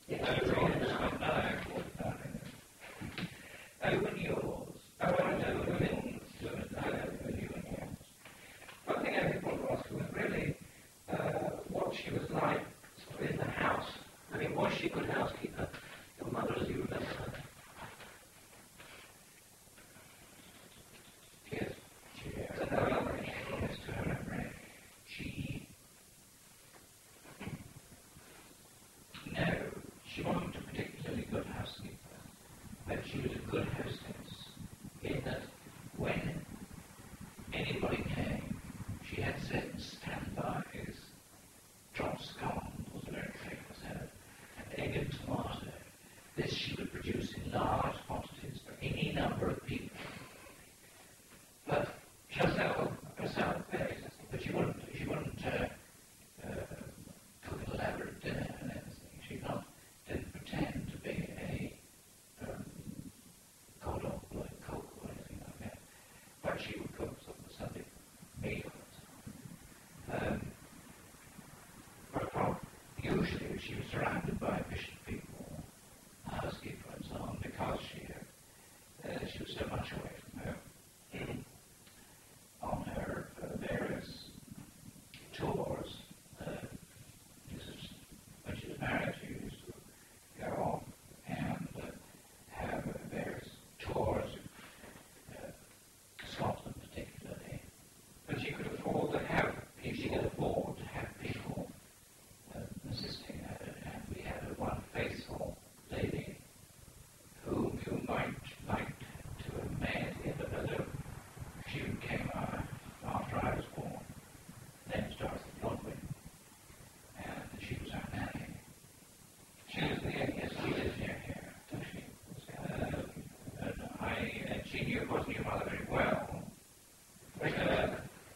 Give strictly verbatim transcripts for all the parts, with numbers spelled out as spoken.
Yes, oh, right. No, no. Oh, when yours. Oh, I know, when yours. When yours. One thing I did want to ask was really uh, what she was like sort of in the house. I mean, was she a good housekeeper? Your mother, as you remember her? Yes. She, uh, to her memory. Yes, to her memory. She... No, she wasn't a particularly good housekeeper, but she was a good hostess in that when anybody came, she had certain standbys. John Scone was a very famous herb, and egg and tomato. This she would produce in large quantities for any number of people. But herself, herself, but she wouldn't, she wouldn't uh, uh, cook an elaborate dinner and everything. She not didn't pretend to be a um, cordon bleu cook or anything like that. But she would cook some Sunday meals. Um, but from, usually she was surrounded by efficient people, a housekeeper and so on, because she uh, she was so much away from home. On her uh, various tours, uh, this is when she was married, she used to go off and uh, have uh, various tours of uh, Scotland particularly. But she could afford to have, she could afford to have people uh, assisting her, and we had a one faithful lady whom you might like to have met here, but although she came uh, after I was born. Her name was Dorothy Blodwin, and she was our nanny. She was near, yes, she lives near here, does she? Uh, and I, and she knew, of course, knew Mother very well. But, uh,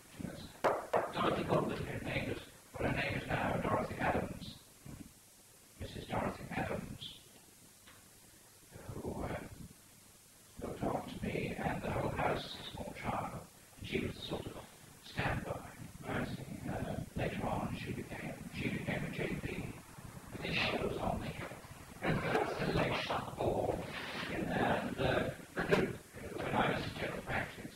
Dorothy Blodwin, her name is, well, her name is now Dorothy Adams, Missus Dorothy Adams, who uh, looked after me and the whole house as a small child. She was the sort of standby. I see. Uh, later on, she became she became a J P. But this shows on the the late board. And uh, when I was in general practice,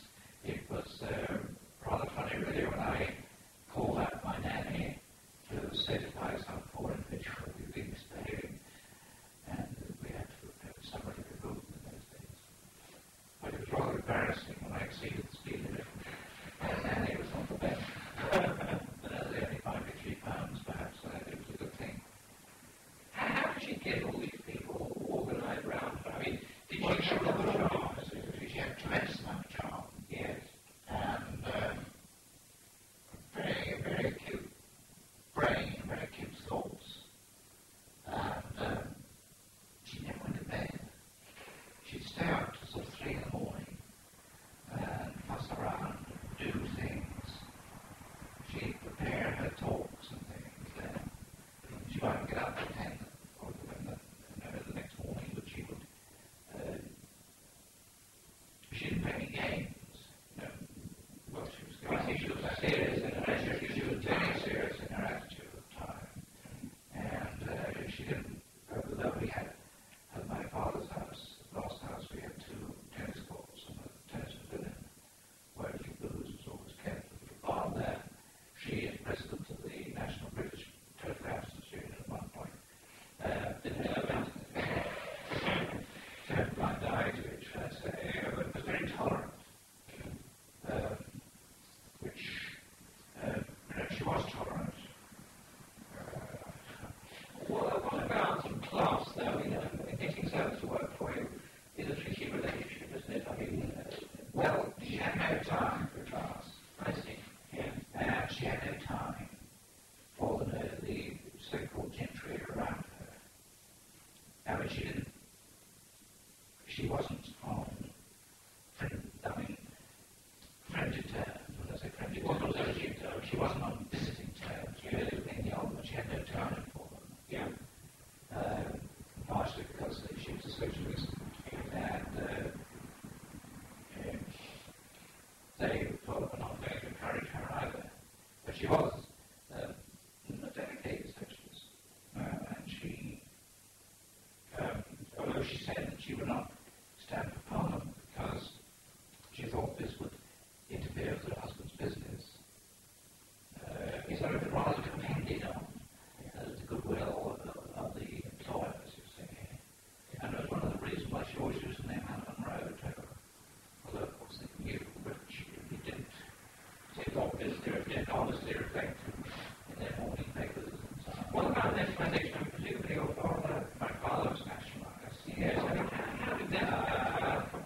nationalisation, and presumably your father, my father was nationalised. Yes, I mean, how, how did that uh, come?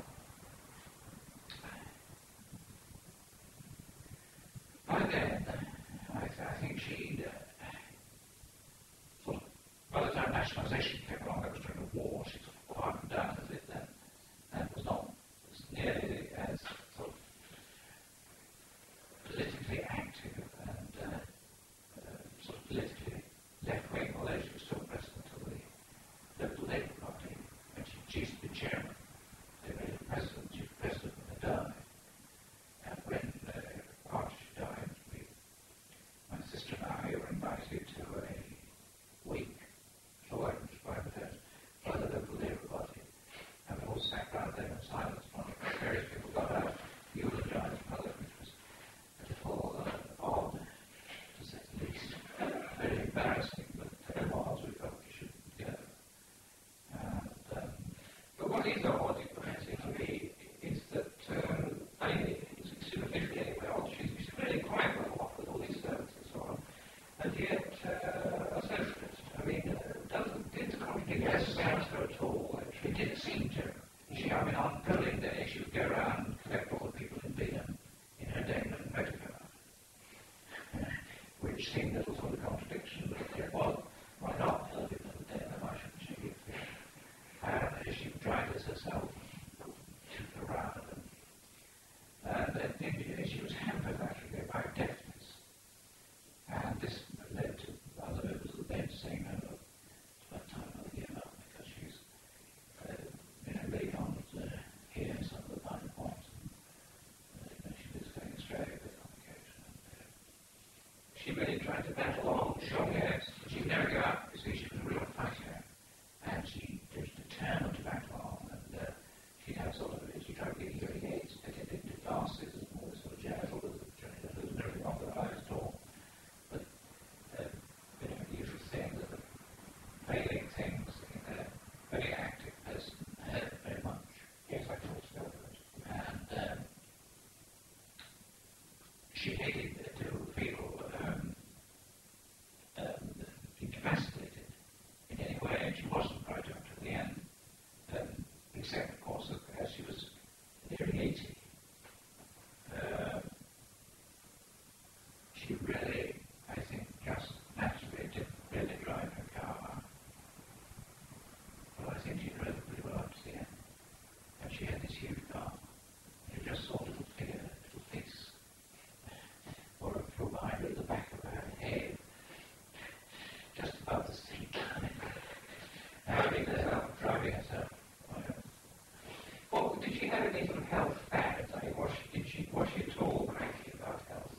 By then, I, th- I think she'd, uh, sort of, by the time nationalisation came along, that was during the war, she sort of quieted down a bit then, and was not as nearly as sort of politically active and uh, uh, sort of politically left-wing, although she was still president of the local Labour Party, and she, she used to be chairman. They made her president, she was president when they died. And when, uh, after she died, we, my sister and I were invited to a week, so I was by the, by the local Labour Party, and we all sat round there in silence. Various people got out, eulogised mother, which was a little uh, odd, to say the least. Very embarrassing, but uh, it was, we felt we should go. And, um, but what is odd, to me, is that, um, I mean, it's superficially anyway, odd, she's, she's really quite well off with all these servants and so on, and yet uh, a socialist. I mean, uh, doesn't, didn't contradict her at all. It didn't seem to. She, I mean, on polling day, she would go around and collect all the people in Bingham in her Daimler motor car, which seemed a little sort of contradiction, but yeah, well, why not tell people in the Daimler, why shouldn't she give them? And she would drive this herself, shoot around, and, and then she was hampered actually by deafness. And this led to other members of the bench saying, no, look, it's about time I give up, because she's uh, you know, really can't uh, hear some of the finer points. And, uh, you know, she was going astray a bit on occasion. And, uh, she really tried to battle on, sure, yes, but she'd never give up. You see, she was a real fighter, and she was determined to battle on, and uh, she'd have sort of, she tried to get hearing aids, get it into glasses, and all this sort of jazz, all the journalism and everything on the eyes door. But, uh, you know, the usual thing that the failing things in a very active person hurt very much. Yes, I thought so. And um, she hated to feel um, um, incapacitated in any way, and she wasn't right up to the end, um, except, of course, that as she was nearing eighty, uh, she really, I think, just naturally didn't really drive her car. Well, I think she drove pretty well up to the end. And she had this huge car. You just saw a little figure, a little face, or a flew behind her at the back of her head, just about the same time. Driving herself, driving herself. Well, did she have any sort of health fads? I mean, was she, did she, was she at all cranky about health?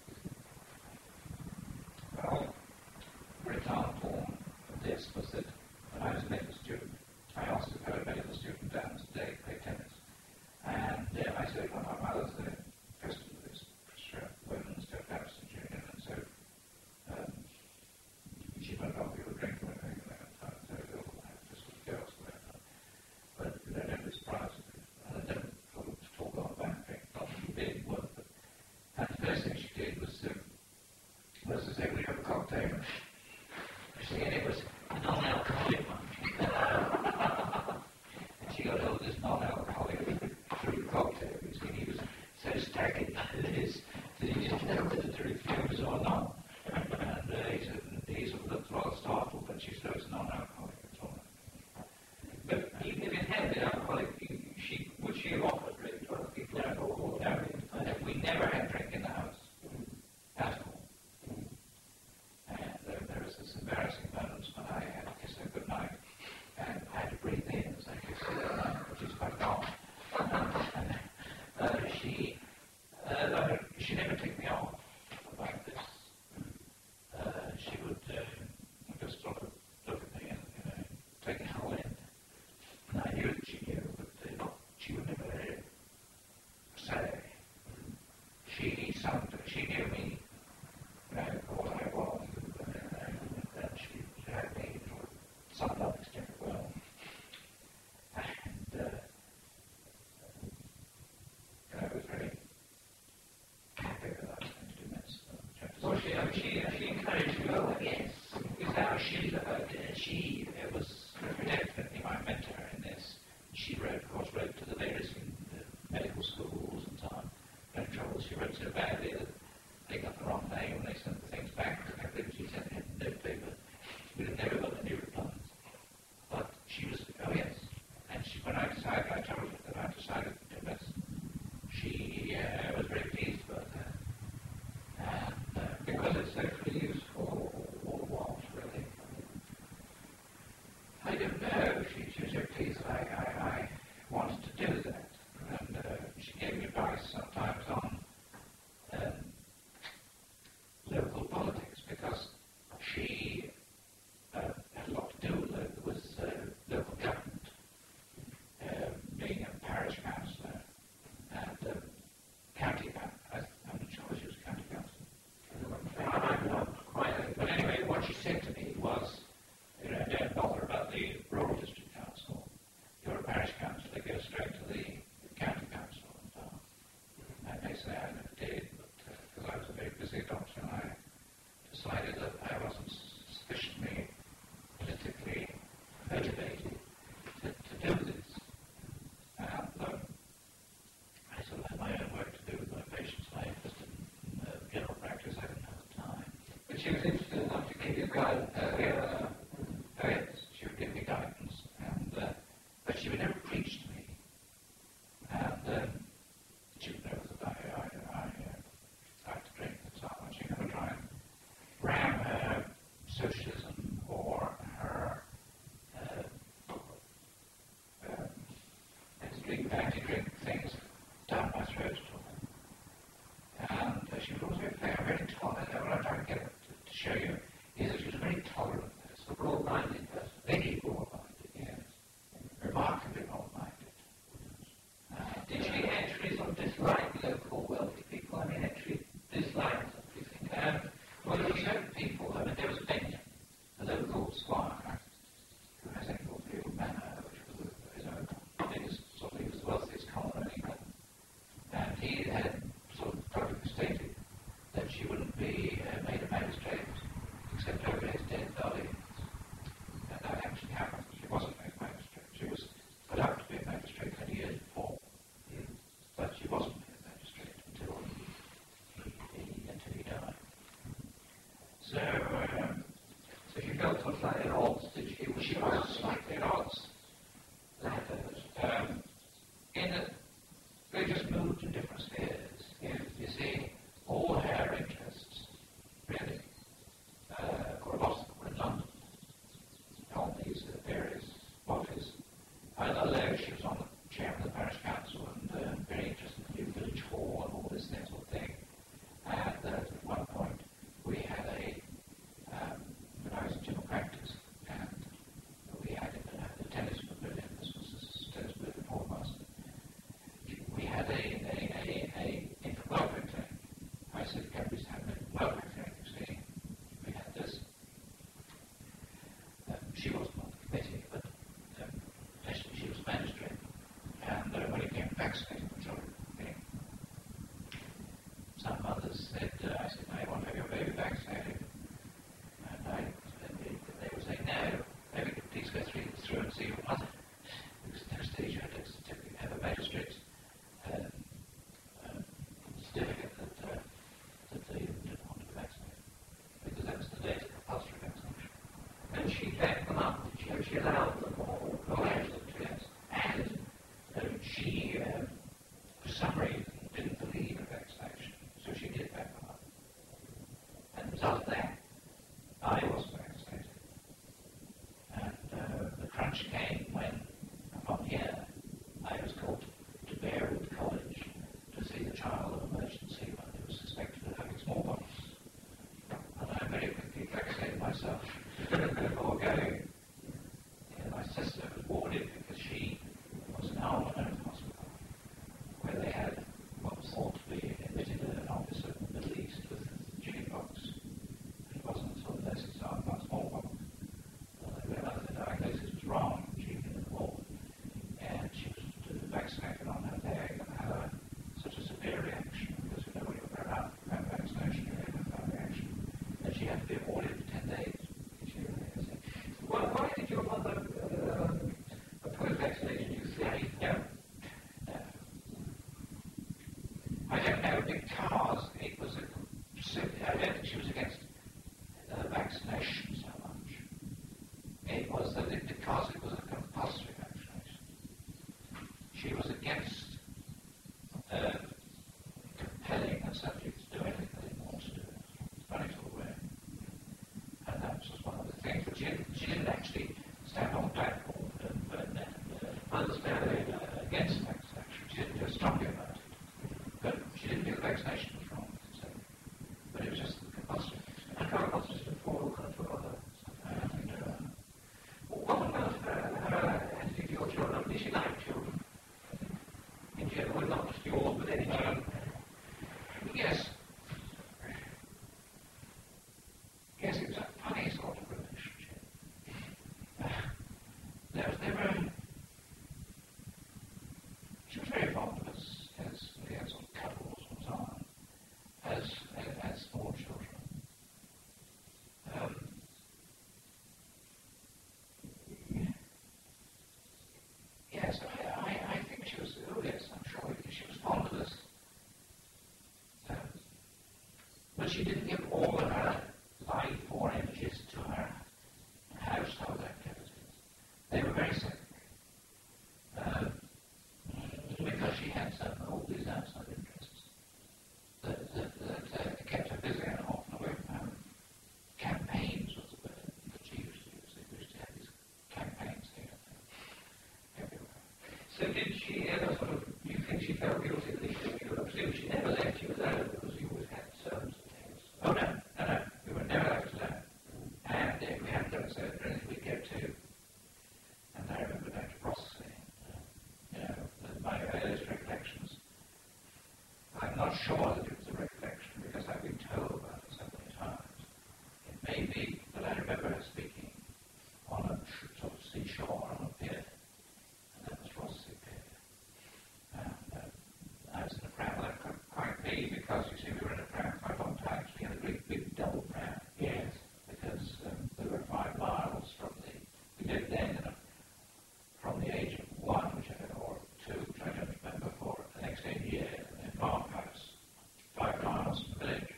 Well, for example, this was that when I was a medical student, I asked a fellow medical student down today to play tennis. And uh, I said, well, my mother's the president of this women's Patterson Union, and so um, she went off, we were drinking with her, and I was so ill, I had just with girls, whatever. But you know, never surprised me. And I don't sort of talk on about drink, not that she did work, but and the first thing she did was um, was to say, we have a cocktail. See, and it was a non-alcoholic one. And she got hold of this non-alcoholic through the cocktail. You see, he was so staggered by this that he didn't know whether to refuse or not. And uh, he said, he sort of looked rather startled, but she said it's non-alcoholic at all. But even if it had been alcoholic, she, would she have offered really to other people? No, or, no, no, we never had drink in the house at all. And uh, there was this embarrassing moment when I had to kiss her goodnight, and I had to breathe in as I kissed her goodnight, which is quite wrong. And uh, she, uh, she never took me off about this. Uh, she would uh, just sort of look at me and you know, take it all in. And I knew that she knew, but uh, she would never say. She, some, she knew me, you know, for what I was, and, uh, and she, she had me to some level extent well. And uh, I was very happy that I was going to do medicine. Well, she, I mean, she, she encouraged you, oh, yes, is that how she about it? she was interested enough to give you guidance. Uh, uh, oh yes, she would give me guidance, and uh, but she would never preach to me. And um, she would know that I, I, I uh, like to drink and so on. She never tried and ram her socialism or her uh, um, anti-drink, anti-drink things down my throat. And uh, she was always very fair, very tolerant. What I'm trying to get to, to show you is that she was very tolerant. A broad-minded person. Very broad-minded, yes. Remarkably broad-minded. Uh, did she actually sort of dislike local wealthy people? I mean, actually dislike them, do you think? Um, well, there were certain people. I mean, there was Benyon, a local squire, who has Englefield Manor, which was his own biggest, sort of, he was the wealthiest colonel in England. And he had sort of publicly stated that she wouldn't be uh, made a magistrate except over his dead body. And that actually happened. She wasn't made a magistrate. She was put up to be a magistrate many years before. Mm. But she wasn't made a magistrate until he, he, until he died. So, um, so she felt sort of slightly at odds, did she? Well, she was slightly at odds. Um, in that they just moved in different spheres. You, you see, all her interests, really, uh, or a lot of them were in London, on these uh, various bodies. And although she was on the chairman of the parish council and uh, very interested in the new village hall and all this sort of thing. And uh, at one point, we had a, um, when I was in general practice, and we had a, a tennis pavilion. This was a tennis pavilion hallmaster. We had a, a, a, a infant welfare clinic. I said the companies had an infant welfare clinic, you see. We had this. Um, she wasn't on the committee, but um, actually she was a magistrate. And uh, when it came to vaccinating the children, you know, some mothers said, uh, I said, no, you want to have your baby vaccinated? And I, and they, they would say, no, maybe please go through, through and see your mother. Because at that stage you had to have a magistrate Um, um, certificate that, uh, that they didn't want to be vaccinated, because that was the date of compulsory vaccination. And she backed them up, did she? She allowed them all. Oh, absolutely, yes. And um, she, um, for some reason, didn't believe in vaccination, so she did back them up. And the result of that, I wasn't vaccinated. And uh, the crunch came when, upon here, I was called to Bearwood College to see the child of emergency when he was suspected of having smallpox. And I very quickly vaccinated myself before going. And my sister was warded because she was in Almaner Hospital, where they had what was thought to be admitted an officer in the Middle East with chickenpox. It wasn't until the nurses started about smallpox. Well, they realized the diagnosis was wrong. She had been involved. And she was vaccinated on her leg and had a, such a severe reaction, because you know when you were around from vaccination, you had a reaction, and she had to be aborted for ten days. She really well, why did your mother uh, oppose vaccination, you say? No. No. I don't know, because it was a, I don't think she was against uh, vaccination so much. It was that it, because it was a compulsory vaccination. She was against uh, compelling a subject to do anything they didn't want to do. Funny sort of way. And that was one of the things. But she didn't, she didn't actually stand on the platform and, and, uh, understand uh, against vaccination. She didn't feel strongly about it. But she didn't feel the vaccination was wrong. So. But it was just the compulsory vaccination. I can't remember just before kind of other stuff. And, uh, what about her, her attitude to your children? Did she like children? In general, not just yours, but any children. Yes. Yes, it was a funny sort of relationship. So did she ever sort of, do you think she felt guilty that she didn't? I presume she never left you alone because you always had servants and things. Oh no, no, no, we were never left alone. And if we hadn't done so, then we'd go to, and I remember going to Brossley, you know, my earliest recollections. I'm not sure that it was a recollection because I've been told about it so many times. It may be, but I remember her speaking on a sort of seashore on a pier. I was in a pram that could quite be because you see we were in a pram quite a long time. So we had a great big double pram. Yes. Because um, we were five miles from the, we lived then in a, from the age of one, which I don't know, or two, which I don't remember, for the next eight years in a farmhouse, five miles from the village.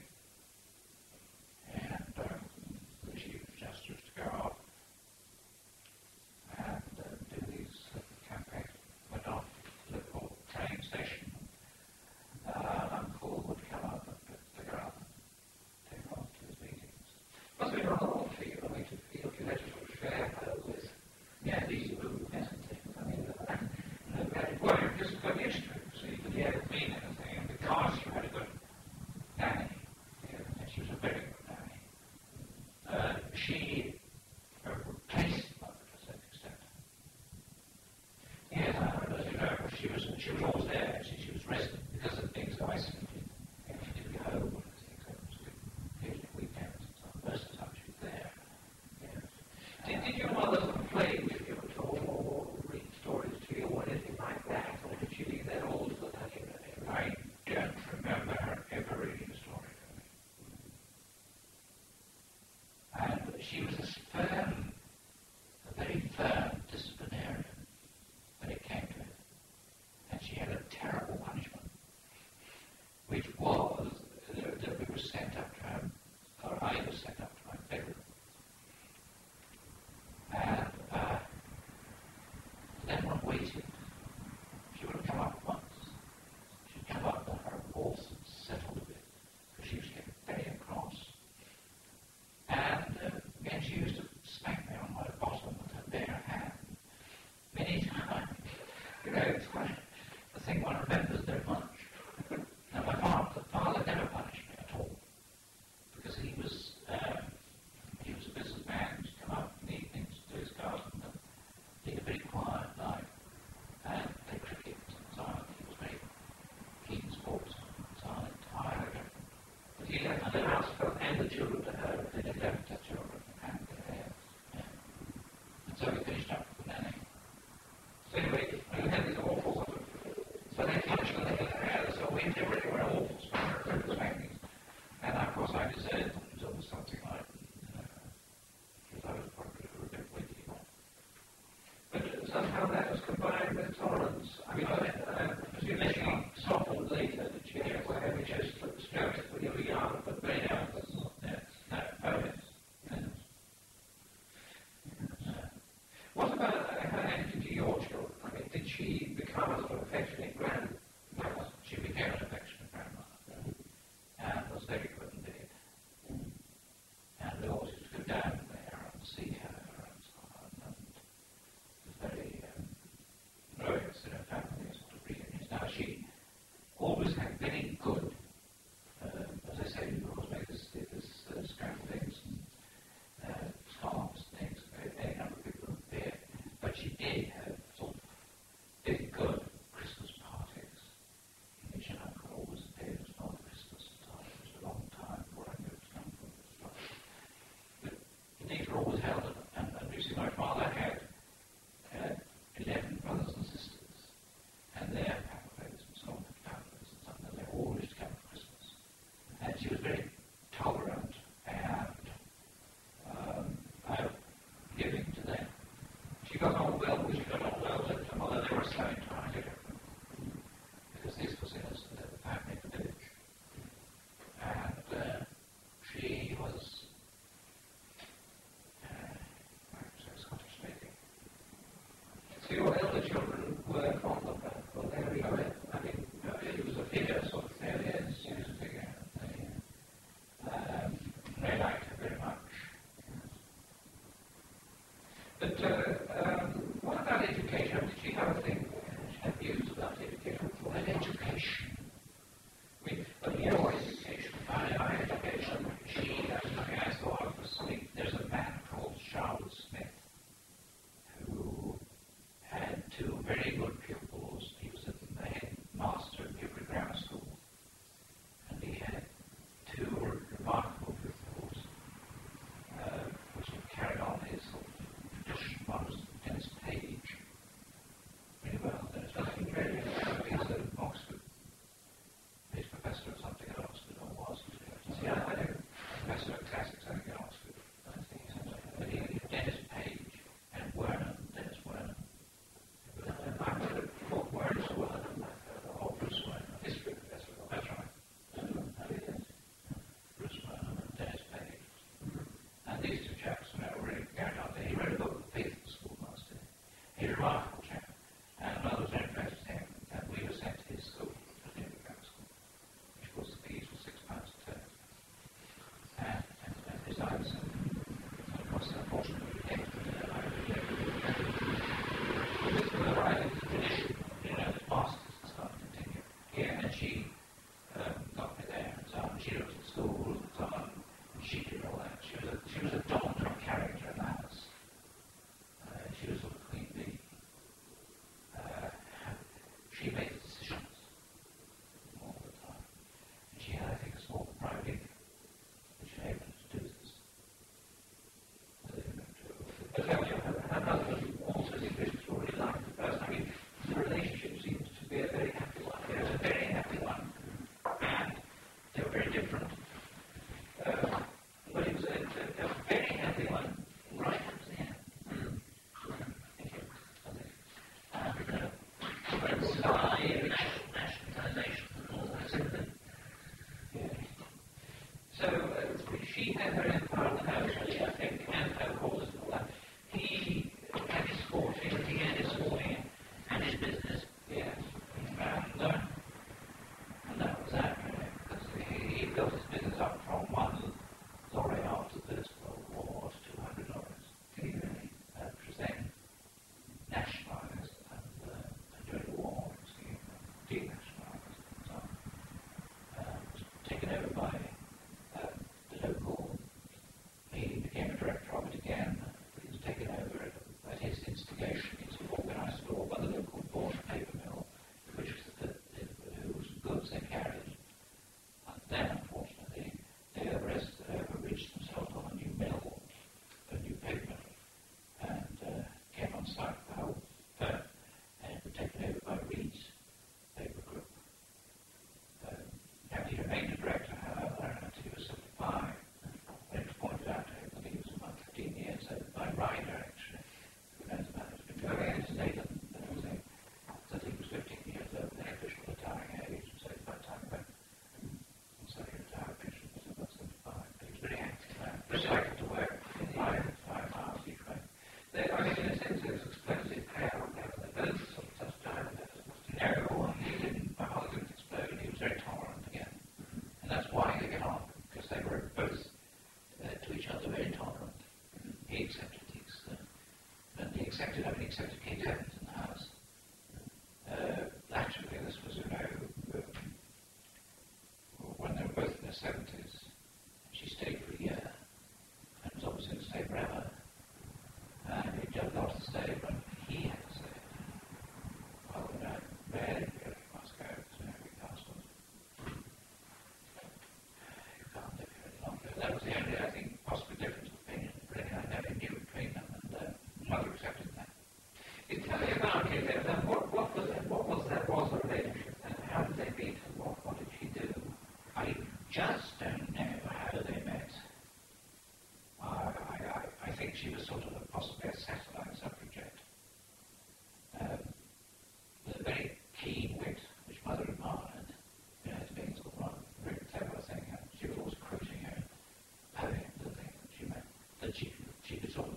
And um, she just used to go off and uh, do these uh, campaigns, went off to the Liverpool train station. Uh, Uncle would come up and pick her up and take her off to his meetings. Must have been rather odd for you, I mean, to feel you had to sort of share her with, yeah, these movements and things. I mean, uh, uh, well, you just got used to it, so you didn't yeah. mean anything, and because you had a good nanny, yeah, and she was a very good nanny, uh, she uh, replaced mother to a certain extent. Yes, I remember, you know, she was, she was always there, she, she was resident. Because of things that I simply, you know, she didn't go home or anything, so it was occasionally weekends and stuff. Most of the time she was there. Yes. Did, did your mother sort of play with you at all, or read stories to you, or anything like that, or did she leave that all to the touch of her? I don't remember her ever reading a story to me. And she was as firm, a very firm disciplinarian when it came to it. And she had a terrible punishment, which was uh, that we were sent up to her, or I was sent up to my bedroom. And uh, then one waited. She wouldn't come up once. She'd come up and her pulse settled a bit, because she was getting very cross. And uh, then she used to smack me on my bottom with her bare hand many times. You know, it's quite a thing one remembers very much. Now, my father, father never punished me at all, because he was um, he was a businessman. He'd come up in the evenings to do his garden and lead a very quiet life and play cricket and so on. He was very keen sportsman and so on, entirely. But he left the house and the children to her, and he left the children and their heirs. Yeah. And so we finished up with the nanny. So anyway, we had these awful sort of, so they punished the little hair, so we never really were awful spankings. And of course I deserved them. It was always something like, you know, because I was probably a bit witty. But somehow that was combined with tolerance. I mean, I presume she softened later, did she? Yes, I had just stroked it when you were young, but very young. Yes. No, oh yes. Yes. Yes. What about her attitude to your children? I mean, did she become a sort of affectionate grandmother? She became an affectionate grandmother, and was very good indeed. And we always used to go down there and see her and so on, and it was very um, glorious in her family sort of reunions. Now, she always had very good, uh, as I say, you always make this, this uh, scramblings and uh, scarves and things, very number of people appeared, but she did have sort of very good Christmas parties, in which an uncle always appeared as Father Christmas time. It was a long time before I knew it was come from this stuff. But these were always held, and, and you see, my father had uh, eleven brothers and sisters, and their families and so on, families and so on, and they all used to come for Christmas. And she was very tolerant and um, uh, giving to them. She got on well, she got on well with them, although they were slightly trying to different, because this was in a, a family in the village. And uh, she was, uh, so Scottish speaking. So your elder children were fond of her, well, there we go. I mean, uh, it was a figure sort of thing, yes, she was a figure. They, um, they liked her very much. But uh, um, what about education? Did she have a thing? remarkable chap. And mother was very impressed with him, and we were sent to his school, to the grammar school, which of course the fees were six pounds a term. And, and, and his eyes, of course, unfortunately, we came to the But this was a right tradition, you know, the masters and stuff continue. Yeah, and she um, got me there and so on. She looked at school and so on. And she did all that. She was a, she was a dominant character in the house. Uh, she was sort of queen bee. Uh, she made the decisions all the time. And she had, I think, a small private income, which enabled her to do this. But her, her husband also the Christians were really like the person. I mean, the relationship seems to be a very happy one. It was a very happy one. And they were very different. Uh, but it was a, a, a very happy one right up to the end. Mm. Thank you. And uh, nationalisation and all that sort of thing. Yeah. So uh, she had her empire in the house, really, I think, and her cause and all that. He had his sporting, he had his sporting and his business, yes. And, uh, and that was that, really. Because he, he built his business up from one lorry after the First World War to two hundred lorries. Did he really? Uh, which was then nationalised, and, uh, and during the war, it was denationalised and so on. Uh, it was taken over by uh, the local. He became a director of it again. He was taken over at, at his instigation. He was organised law by the local Bourne paper mill, which was the, the, whose goods they carried. And then, unfortunately, they arrested, uh, reached themselves on a new mill, a new paper mill, and uh, came on site for the whole firm, and were taken over by Reed's paper group. Um, and he remained a director, however, until he was seventy-five. When it was pointed out to him that he was about fifteen years old by Ryder, actually, who knows about it, it's been going into Nathan and everything, that he was fifteen years old, the official retiring age, so by the time he went, and so he retired officially, he was about seventy-five. But he was very active, man. Very likely to work in five, five miles each way. They, I mean, in a sense, it was explosive power. They were both sort of such diameters. No, he didn't, my father didn't explode, he was very tolerant again. And that's why they get on, because they were both Uh, to each other very tolerant. He accepted these, uh, and he accepted, I mean, he accepted Kate Evans in the house. Uh, actually, this was, you know, uh, when they were both in their seventies. She stayed for a year, and was obviously going to stay forever. And he jumped off to stay, but he had to stay. Well, you know, really, really must go to every castle. You can't live here any longer. That was the only, I think, possibly difference of opinion. Really, I never knew between them, and uh, mother accepted that. You tell me about it, then. What, what was that? What was that? Was the relationship? And how did they meet? And what, what did she do? I just don't know how they met. I, I, I, I think she was sort of a, possibly a satellite suffragette. Um, with a very keen wit, which mother admired. You know, as being sort of one very clever thing. And she was always quoting her poem, the thing that she meant, that she, she could sort of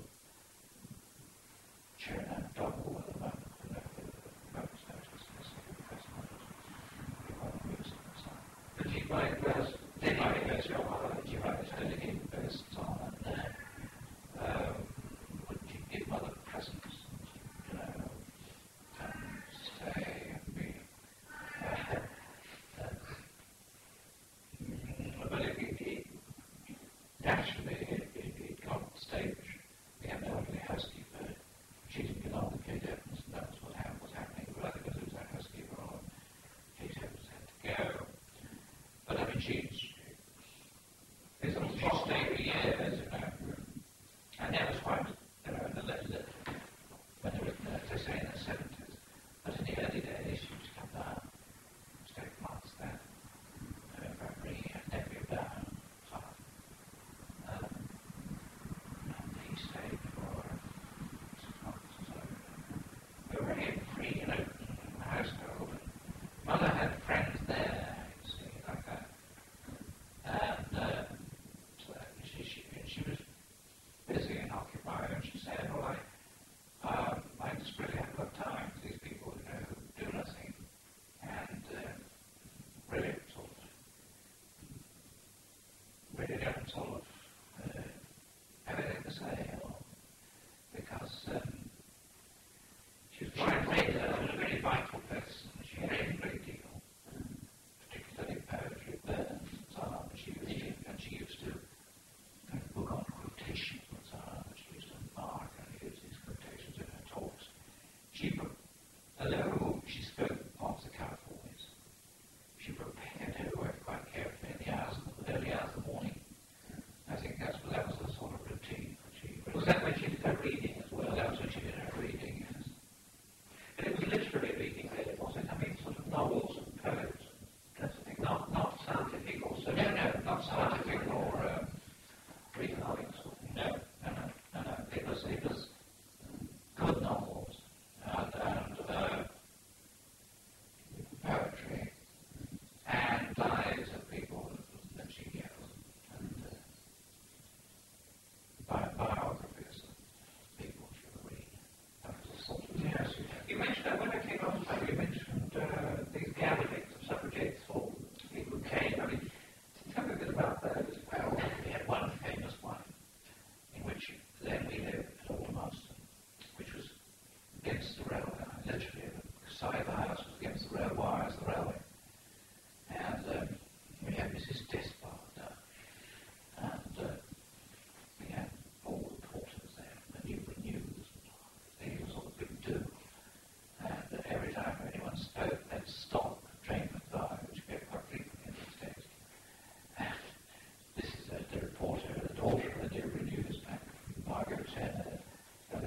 share that double with the moment, you know, the moment's notice and the second first notice, before the music and so on. But she might verse, they might verse your mother, and she might verse dedicated verse and so on, and uh, um, would she give mother presents, you know, and stay and be, uh, uh, but it, it, it naturally, it, it, it got to the stage. We had no elderly housekeeper. She didn't belong to Kate Evans, and that was what happened, was happening. Rather because it was our housekeeper on, Kate Evans had to go. But I mean, she, she, she stayed for years, you know. And that was quite, you know, in the letter when they were, as they say, in their seventies. But in the early days, she used to come down, stay for months there. And if I bring her nephew down, so on. Um, and he stayed for six months or so. We were very free and open in the household. And mother had friends there, you see, like that. And uh, so she, she, she was busy and occupied, and she said, well, I, um, I just really have got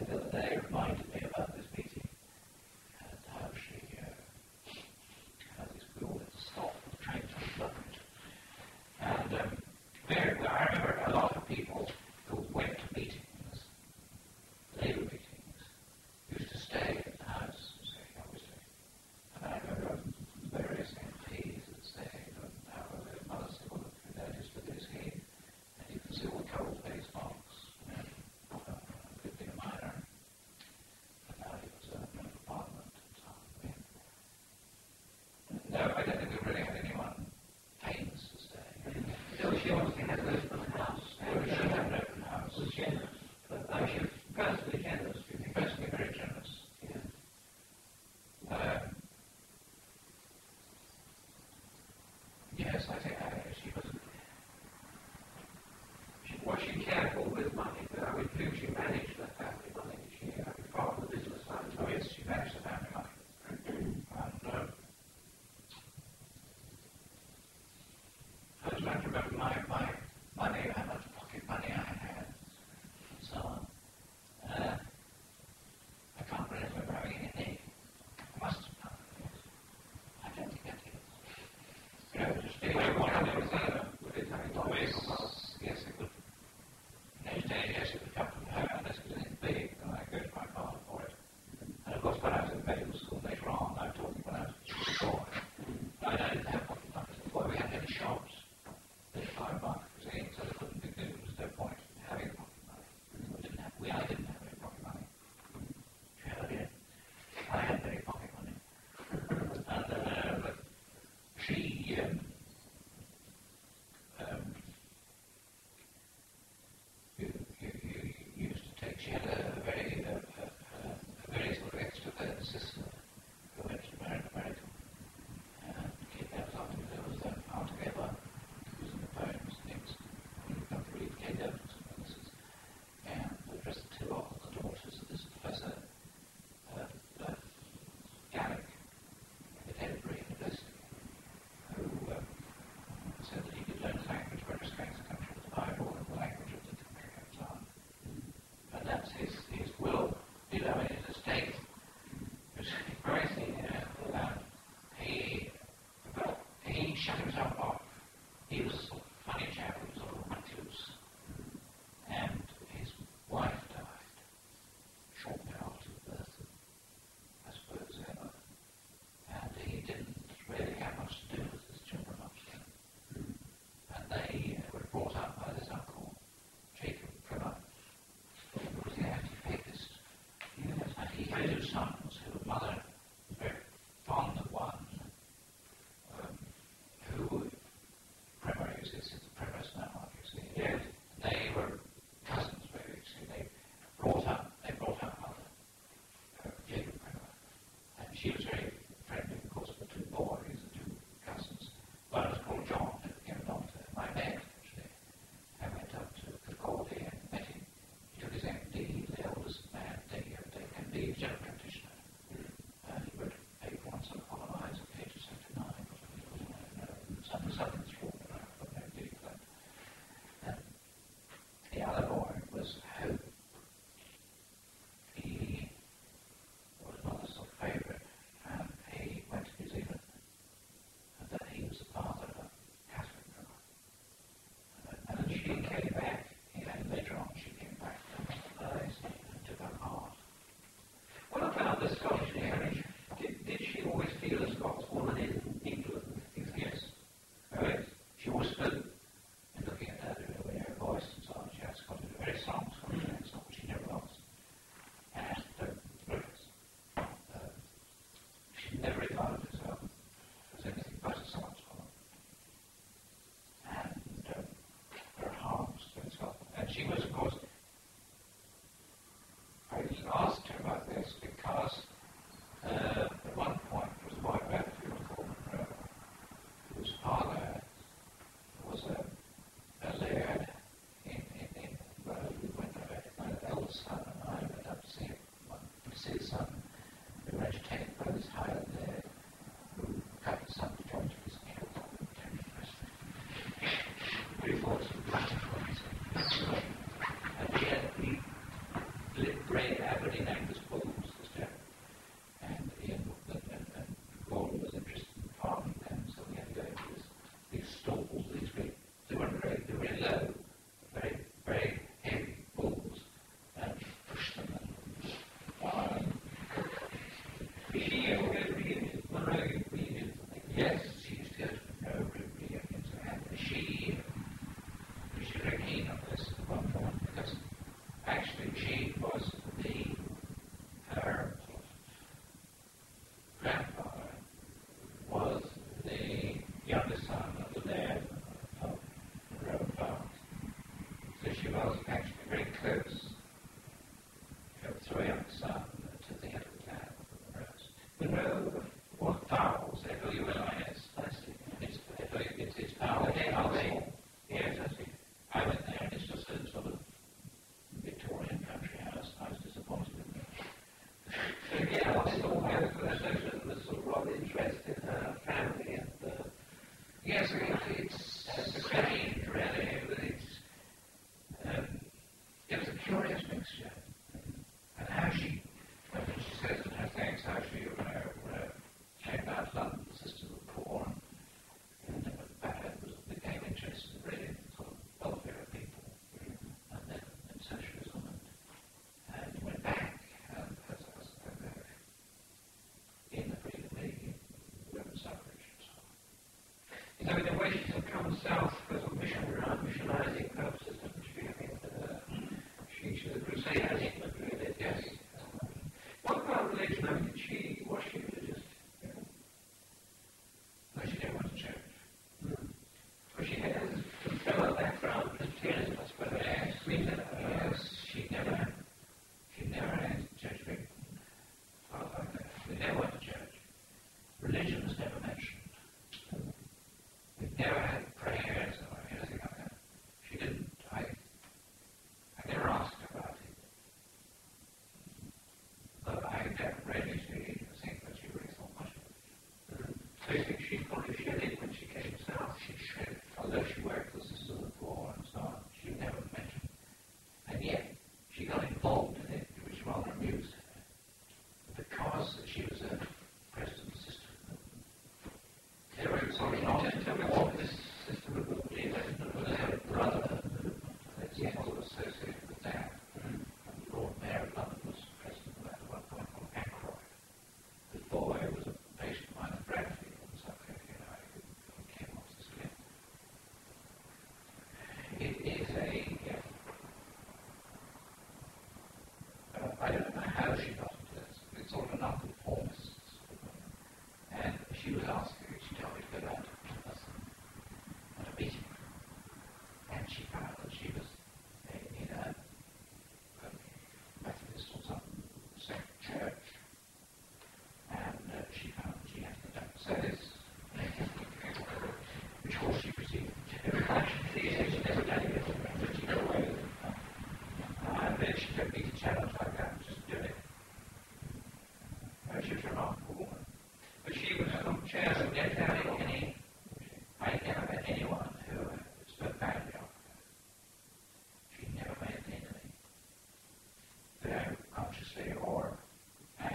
the other day reminded me about this meeting and how she, uh, how this, we all had to stop the train to look at it. And um, there, I remember a lot of people who went to meetings, Labour meetings, used to stay at the house, say, obviously. And I remember various M Ps that stayed, and how their mother said, well, look, that is for this here. And you can see all the cold face marks, you know, uh, could be a minor. And now he was a member of Parliament and so on. No, I don't think we really had anyone famous to stay. So she obviously had an open house. Well, she had an open house. Was generous. But I she was personally generous, do you think? Personally very generous. Yeah. Um, yes, I think uh, she was. She, was she careful with money? But I would think she managed the family money. She had part of the business side. Oh yes, she managed the family money. And um, I was trying to remember my, my money, how much pocket money I had, and so on. Uh, I can't really remember having any. I must have done. I don't think I did. You know, just anyway, what I did was, uh, With it having well, lots yes, of money. yes, it would. In those days, yes, it would come from her unless it was anything big, and I go to my father for it. And of course, when I was in medical school later on, I'm talking when I was a boy, I didn't have pocket money before we had any shops. They five mark cuisine, so there couldn't be, there was no point in having pocket money. We didn't have, we, I didn't have any pocket money. Sure, I did. I had very pocket money. And, uh, but she, um, um, you, you, you, you used to take, she had a very, uh, uh, a very sort of extrovert sister who went to marry in America. And kidnapped after there was that part together, using the poems and things. You come to read Kate Evans and this is, and addressed the two of the daughters of this professor, uh, uh, Garrick, at Edinburgh University, who um, said that he could learn the language by respecting the country of the Bible and the language of the country and so on. And that's his, his will, you know, in his estate. It was crazy, uh, um, he, well, he shut himself off. He was a sort of funny chap, he was sort of recluse. And his wife died shortly after the birth of, I suppose, Emma. And he didn't really have much to do with his children upstairs. And they uh, were brought up by this uncle, Jacob Primer, who was the anti-papist. And he had two sons whose mother was very fond of one, um, who Primer is, is the Primer's now, obviously. Yes. They were cousins, basically. They brought up, they brought up mother, uh, Jacob Primer. And she was very friendly, of course, with the two boys, the two cousins. One was called John, who became a doctor. I met, actually. I went up to Kirkcaldy and met him. He took his M D, the eldest man, the M D, general practitioner. And he wrote a paper on some colonies at the age of seventy-nine, something, something that's wrong, but I've got no idea for that. And the other boy was Hope. He was mother's sort of favourite, and he went to New Zealand. And then he was the father of Catherine Primer. And then she came back, and later on she came back to Malaysia and took up art. What about the Scottish marriage? Did, did she always feel a Scots woman in England? Yes. Oh, yes. She whispered, and looking at her with her voice and so on, she had Scottish, a very strong Scottish accent, which she never lost. And uh, uh, she never regarded herself as anything but a Scotch woman. And um, her heart was in Scotland. And she was, of course, I asked her about this because uh, at one point there was a boy Bradfield called Monroe, whose father was a, a laird in, in, in well, we went there, my eldest son and I went up to see him, to see his son. We were entertained by this Highland laird who cut his son to join to his killed him. We thought it was butterflies. And he had he lit bread out they named us bulls, this town. And Ian and, and, and Gordon was interested in farming them, so we had to go into this, these stalls, these great, they weren't very, they were very low, very, very heavy bulls, and push them and farm. Is she ever going to reunion? Monroe reunions, I think. Yes, she used to go to Monroe reunions, and she, she was very keen on this at one point, because actually she was the, her grandfather was the youngest son of the dad of Monroe Farms. So she was actually very close. She was the youngest son to the head of the clan of the Monroes. Monroe, what Fowles, F O U L I S, that's it. It's, it's, it's Fowles. Are they? Yes, that's it. I went there and it's just a sort of Victorian country house. I was disappointed in it. Yeah, I saw her conversation was sort of rather interest in her family and uh, Yes, it, it's strange, really. But it's, um, it was a curious mixture. And how she, when she says in her things, how she uh, uh, came out of London, the system of poor, and then went back and became interested really in sort of welfare of people, and then in socialism, and, and went back um, as, as, as, uh, in the Freedom League, women's suffrage and so on. you know, in a way she's come south for some missionary, missionizing purposes, doesn't she? I mean, uh, she, she's a crusader in England, really. Yes. What about religion? I mean, did she, was she religious? Yeah. No, she never went to church. Mm. Well, she has some fellow background, Presbyterianism, I suppose. Yes, we never, yes, she never, she never had church people. Oh, okay. We never went to church. Religion was never mentioned. We never had prayers or anything like that. She didn't. I, I never asked her about it. But I never really think that she really thought much of it. mm. So you think she probably shed it when she came south? She should, although she worked for the Sisters of the Poor and so on, she never mentioned it. And yet, she got involved in it, which rather amused her. Because she was a president's sister. There were Sorry, not just tell me what this system of good is. but they had a brother that's yet was associated with that. And Lord Mayor of London was president of that at one point called Ackroyd. The boy was a patient of mine at Bradfield, and so you know, it came off the skin. It is a, uh, I don't know how she got into this, but it's sort of a nonconformist. And she was asking, she told me to go down to Plymouth at a meeting. And she found that she was in a, a Methodist or some sect church. And uh, she found that she had to go down service, which was she received. She never done it, but she got away with it. And then she took me to challenge like that and just do it. Uh, she was a remarkable woman. But she was some She chair. hasn't yet had any, I never met anyone who spoke badly of her. She never made an enemy, without consciously or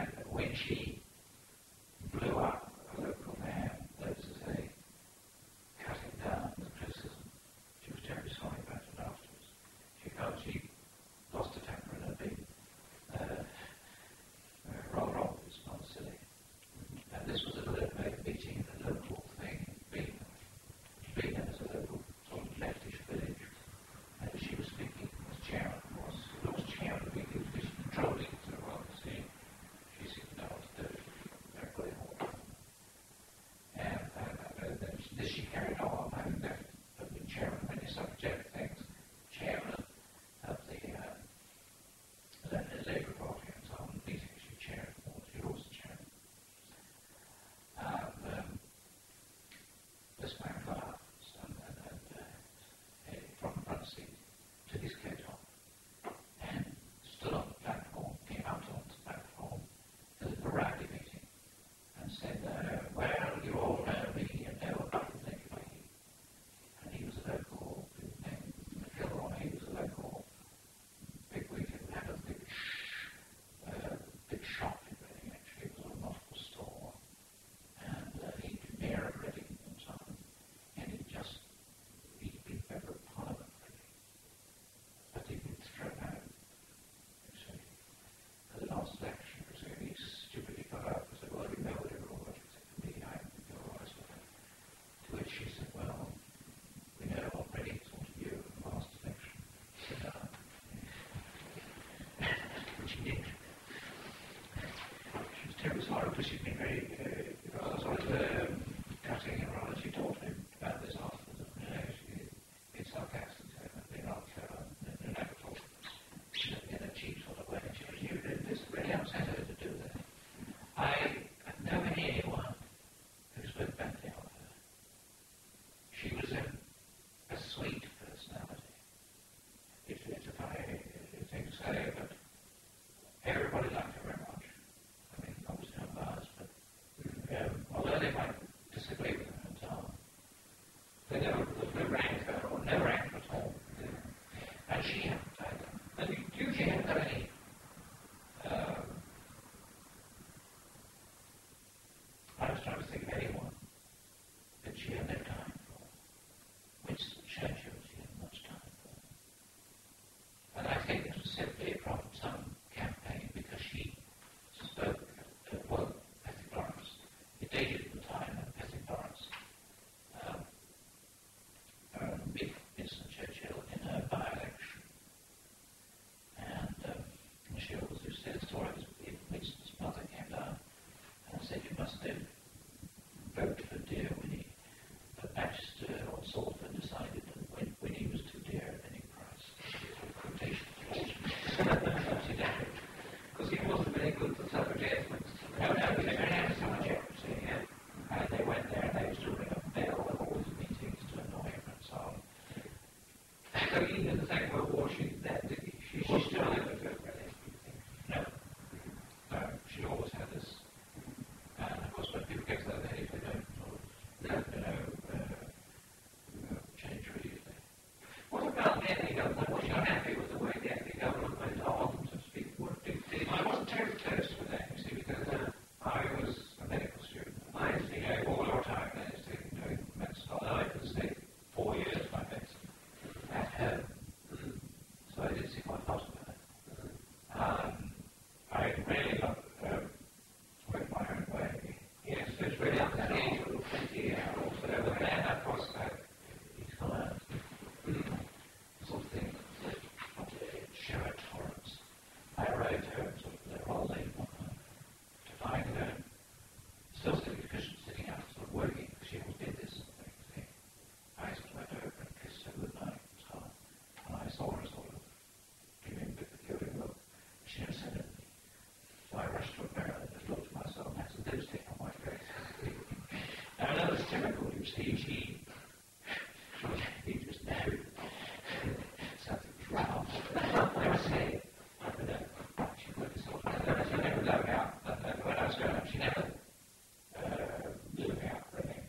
typical, you see. She, he just knew something wrong. I was saying, I don't know, she would have thought, I don't know, she never let me out. And when I was growing up, she never uh, blew me out, really.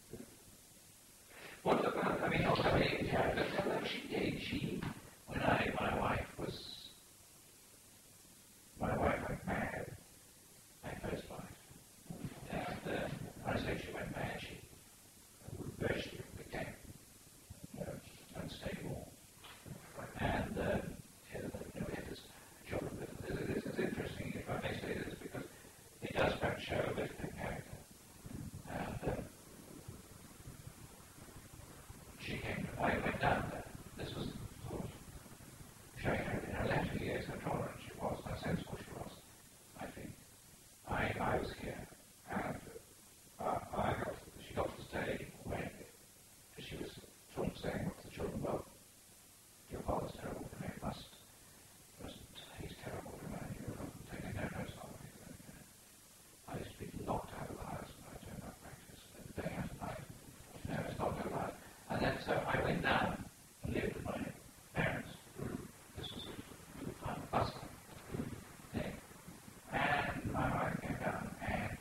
What about, I mean, also, yeah, but no, she did. She, when I, my wife was, my wife went mad, my first wife. And uh, when I say she went mad, she virtually became you know, unstable. And uh, you know, we had this children. This is interesting, if I may say this, because it does perhaps show a bit of her character. And uh, she came, I went down there. This was sort of showing her in her latter years how tolerant she was, how sensible she was, I think. I, I was here, and uh, I got, she got to stay away, because she was sort of saying to the children, well, your father's terrible to me, you must, must, he's terrible to me, you're not taking no notice of me. I used to be locked out of the house when I turned up practice, day after night. No, it's not no lie. And then so I went down and lived with my parents. This was a kind of bustling thing. And my wife came down and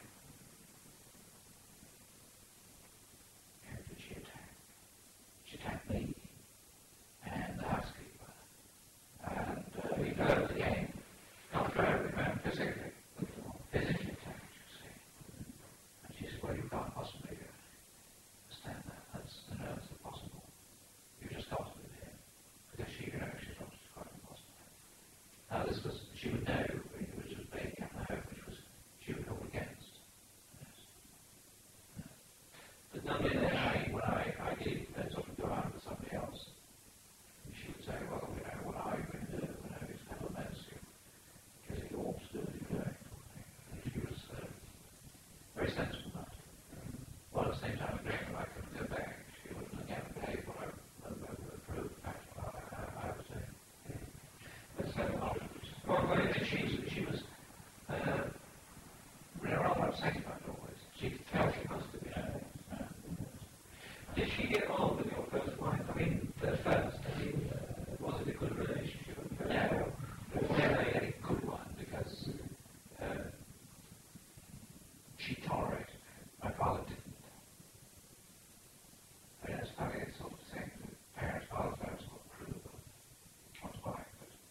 who did she attack? She attacked me and the housekeeper. And uh, we drove the game. Not drove the game physically. Physically attacked, you see. And she said, well, you can't possibly understand that. That's the nerves are possible. You just got to with him. Because she, you know, she thought it was quite impossible. Now this was, she would know, which was being at home, which was, she would go against. Yes. But nonetheless, I, when I, I did uh, sort of go out with somebody else, she would say, well, you know, what are you going to do? You know, it's kind of a medicine. Because it ought to do what you're doing. And she was uh, very sensible about it. While at the same time, again, I couldn't go back. She wouldn't again behave what I approved back to what I, I was doing. But so, well, well, she, she was uh, really rather upset about it always. She felt she must have been uh, Did she get on with your first wife? I mean, the first, I mean, uh, was it a good relationship? No, it was never a good one because uh, she tolerated it. My father didn't. I mean, it's funny, it's sort of saying that parents, fathers, are sort of cruel, not why,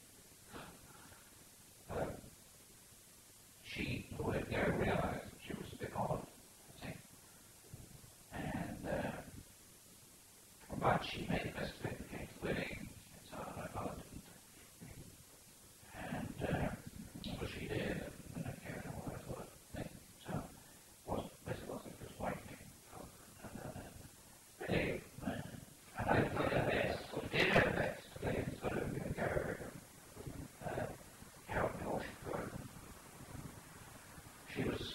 but uh, she would never realize that she was a bit odd, I think. And uh, but she made the best of it, came to living, and so my father didn't. And uh, well, she did, and I carried on what I thought. So it wasn't, but it wasn't just whitening. And, uh, they, uh, and I did her best, or did her best, they sort of uh, go uh, help me all she could. She was,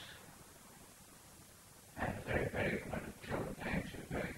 and very, very, when the children came, she was very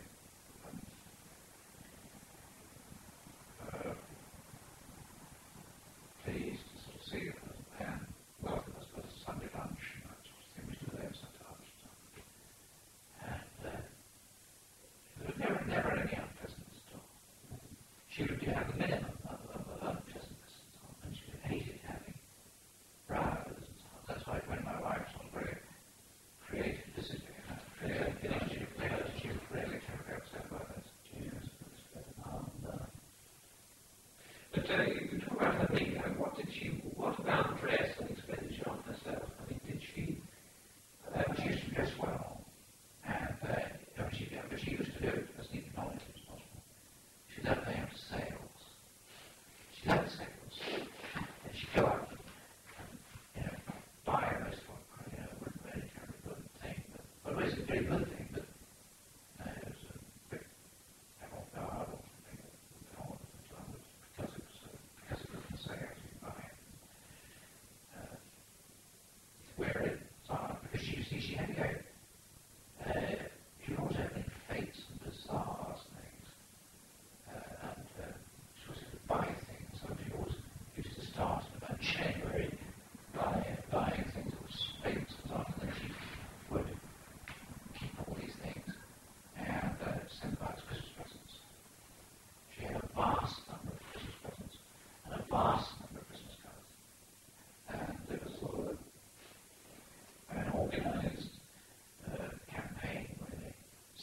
pleased to sort of see us and welcome us for Sunday lunch and that sort of thing. We used to do that sometimes. And uh, there was never, never any unpleasantness at all. She would have the minimum of, of, of unpleasantness and so on, and she hated having rows and so on. That's why when my wife was very creative physically, and creative initiative, she was really terribly upset about this. Jesus. And, uh, But uh, you talk about her being, uh, what did she, what about dress and expenditure on herself? I mean, did she, uh, she used to dress well, and uh, you know, she, but she used to do it as economically as possible. She loved going to sales. She loved sales. And she'd go out and, you know, buy most of what, you know, wasn't really a terribly good thing, but, but it was a very good thing, but uh, it was a bit avant-garde or something. Because it was, uh, because it was the sales you buy it. Uh, wear it, so, because she, you see, she had to go, uh, she was always having fates and bazaars and things. Uh, and uh, she was able to buy things, so she always used to start in about January by buying things that were fates and so on, and then she would keep all the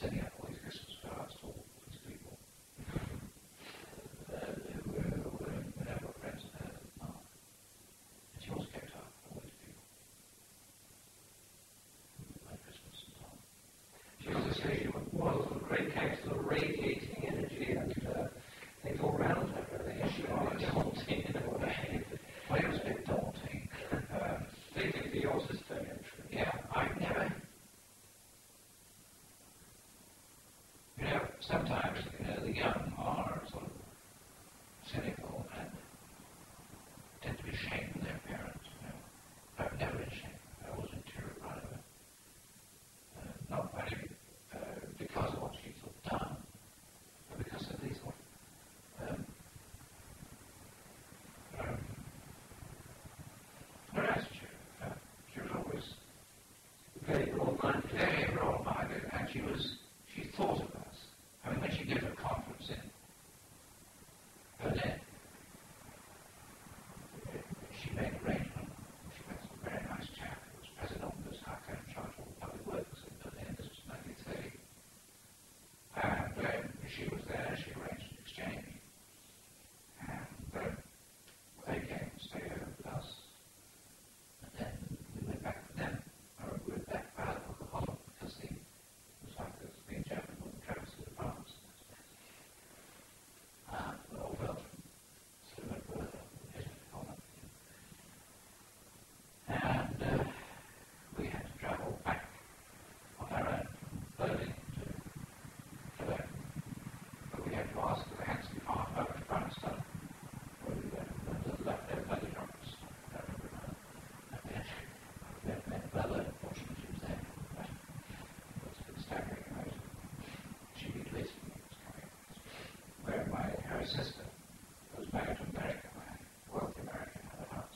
sending out all these Christmas cards to all these people uh, who were, who were whatever friends of hers at the time. And she always kept up with all these people. Like Christmas and so on. She also said she was a great character, sort of radiating energy and uh, things all around her, really. She was daunting in a way. Well, it was a bit daunting. Um, Thinking for your sister, actually. yeah, I've never, you know, sometimes you know, the young are sort of cynical and tend to be ashamed of their parents. You know. I've never been ashamed. I wasn't terrified of it. Uh, not only uh, because of what she's done, but because of these sort of um, um, her attitude. Uh, she was always Very broad-minded. very broad-minded, and she was, she thought of us. I mean, when she gave a conference in Berlin, she made arrangement. She met some very nice chap who was president of this high in charge of all public works in Berlin. This was nineteen thirty. And um, she was there, she arranged an exchange. And um, they came and stayed over with us. And then we went back to them. Or we went back by the Holland because the, it was like this being German when we traveled to France. Um, or Belgium. So we went further, Italy, Holland. And uh, we had to travel back on our own from Berlin to Cologne. But we had to ask for the Hansen farm over to Afghanistan, where we went and left their bloody drunkers. I don't remember. And we actually we had met Bella, unfortunately, she was there. But it was a bit staggering. I was, she was listening, it was coming. Where my, her sister was married to America, my wealthy American, had a house.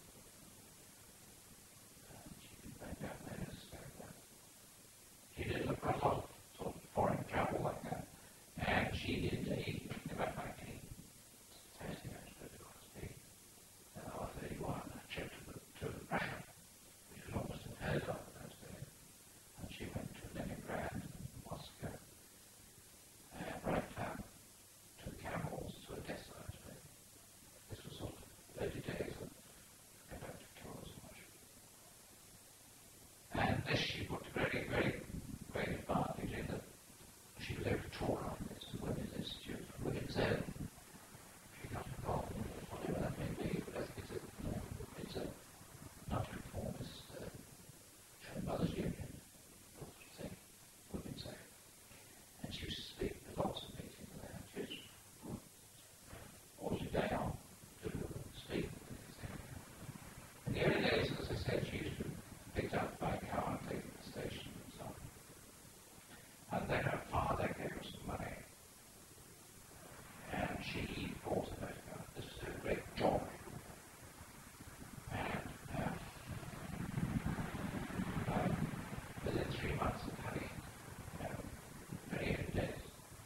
And she went down there to stay there. She did look quite a lot of sort of foreign travel like that. And she did a, about nineteen thirty, actually, it was the, uh, or thirty-one, a trip to, the, to Russia, which was almost unheard of in those days. And she went to Leningrad and Moscow, and right down to the camels, to Odessa, actually. This was sort of thirty days of conducted tours and much. And this she put a very, very great advantage in that she was able to talk on this to the Women's Institute for Women's Own. She got involved in whatever that may be, but I think it's a, you know, it's a non-conformist uh, Mothers Union sort of thing, Women's Own. And she used to speak at lots of meetings there. She was always a day on to speak. In the early days, as I said, she used to be picked up by a car and taken to the station and so on. And then her father gave her some money. And she bought a motorcar. This was her great joy. And uh, uh, within three months of having, you know, very early days,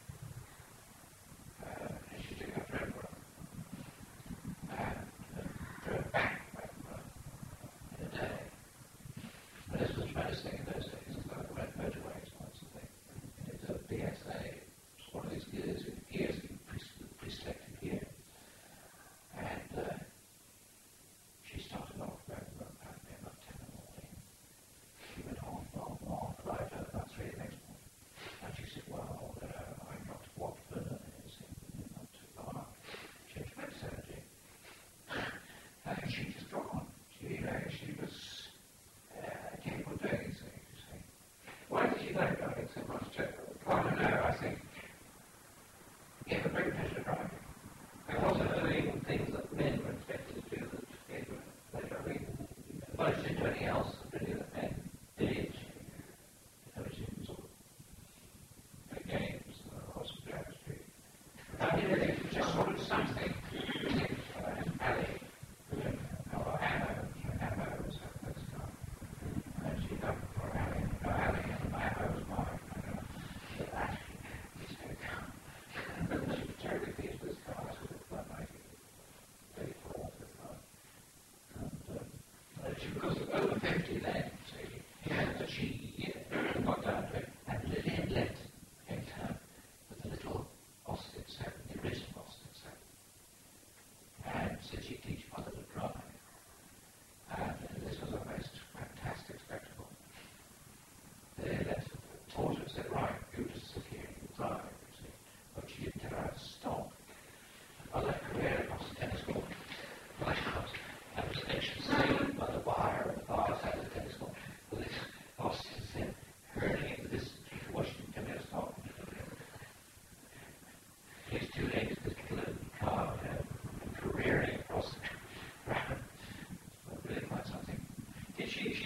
uh, she took her friend and uh, drove back from Edinburgh in a day. And this was a tremendous thing in those days. It's like the red motorways and that sort of thing. And it's a B S A, it's one of these gears, gears pre-selected gear. And uh, she started off going about about ten in the morning. She went on, on, on, arrived at about three the next morning. And she said, well, uh, I got to Watford and it seemed not too far. She had tremendous energy. And she just got on. She, uh, she was uh, capable of doing these things, you see. Why did she know driving so much, Jeff? I don't know, I think it gave a great pleasure driving. It wasn't doing things that men were expected to do that gave her pleasure. I mean, But she didn't do anything else really that men did. You know, she sort of play games and horse and Jack Street. I mean, it was just sort of something. Uh, alley, or ammo, ammo was her first car. And she got for alley, no alley, and my ammo was mine. But that, it's going to come. She was terribly pleased with this car. I sort of like my thirty-four, thirty-five. And um, uh, she was over fifty then, see. Yeah, but she yeah, got down to it and then left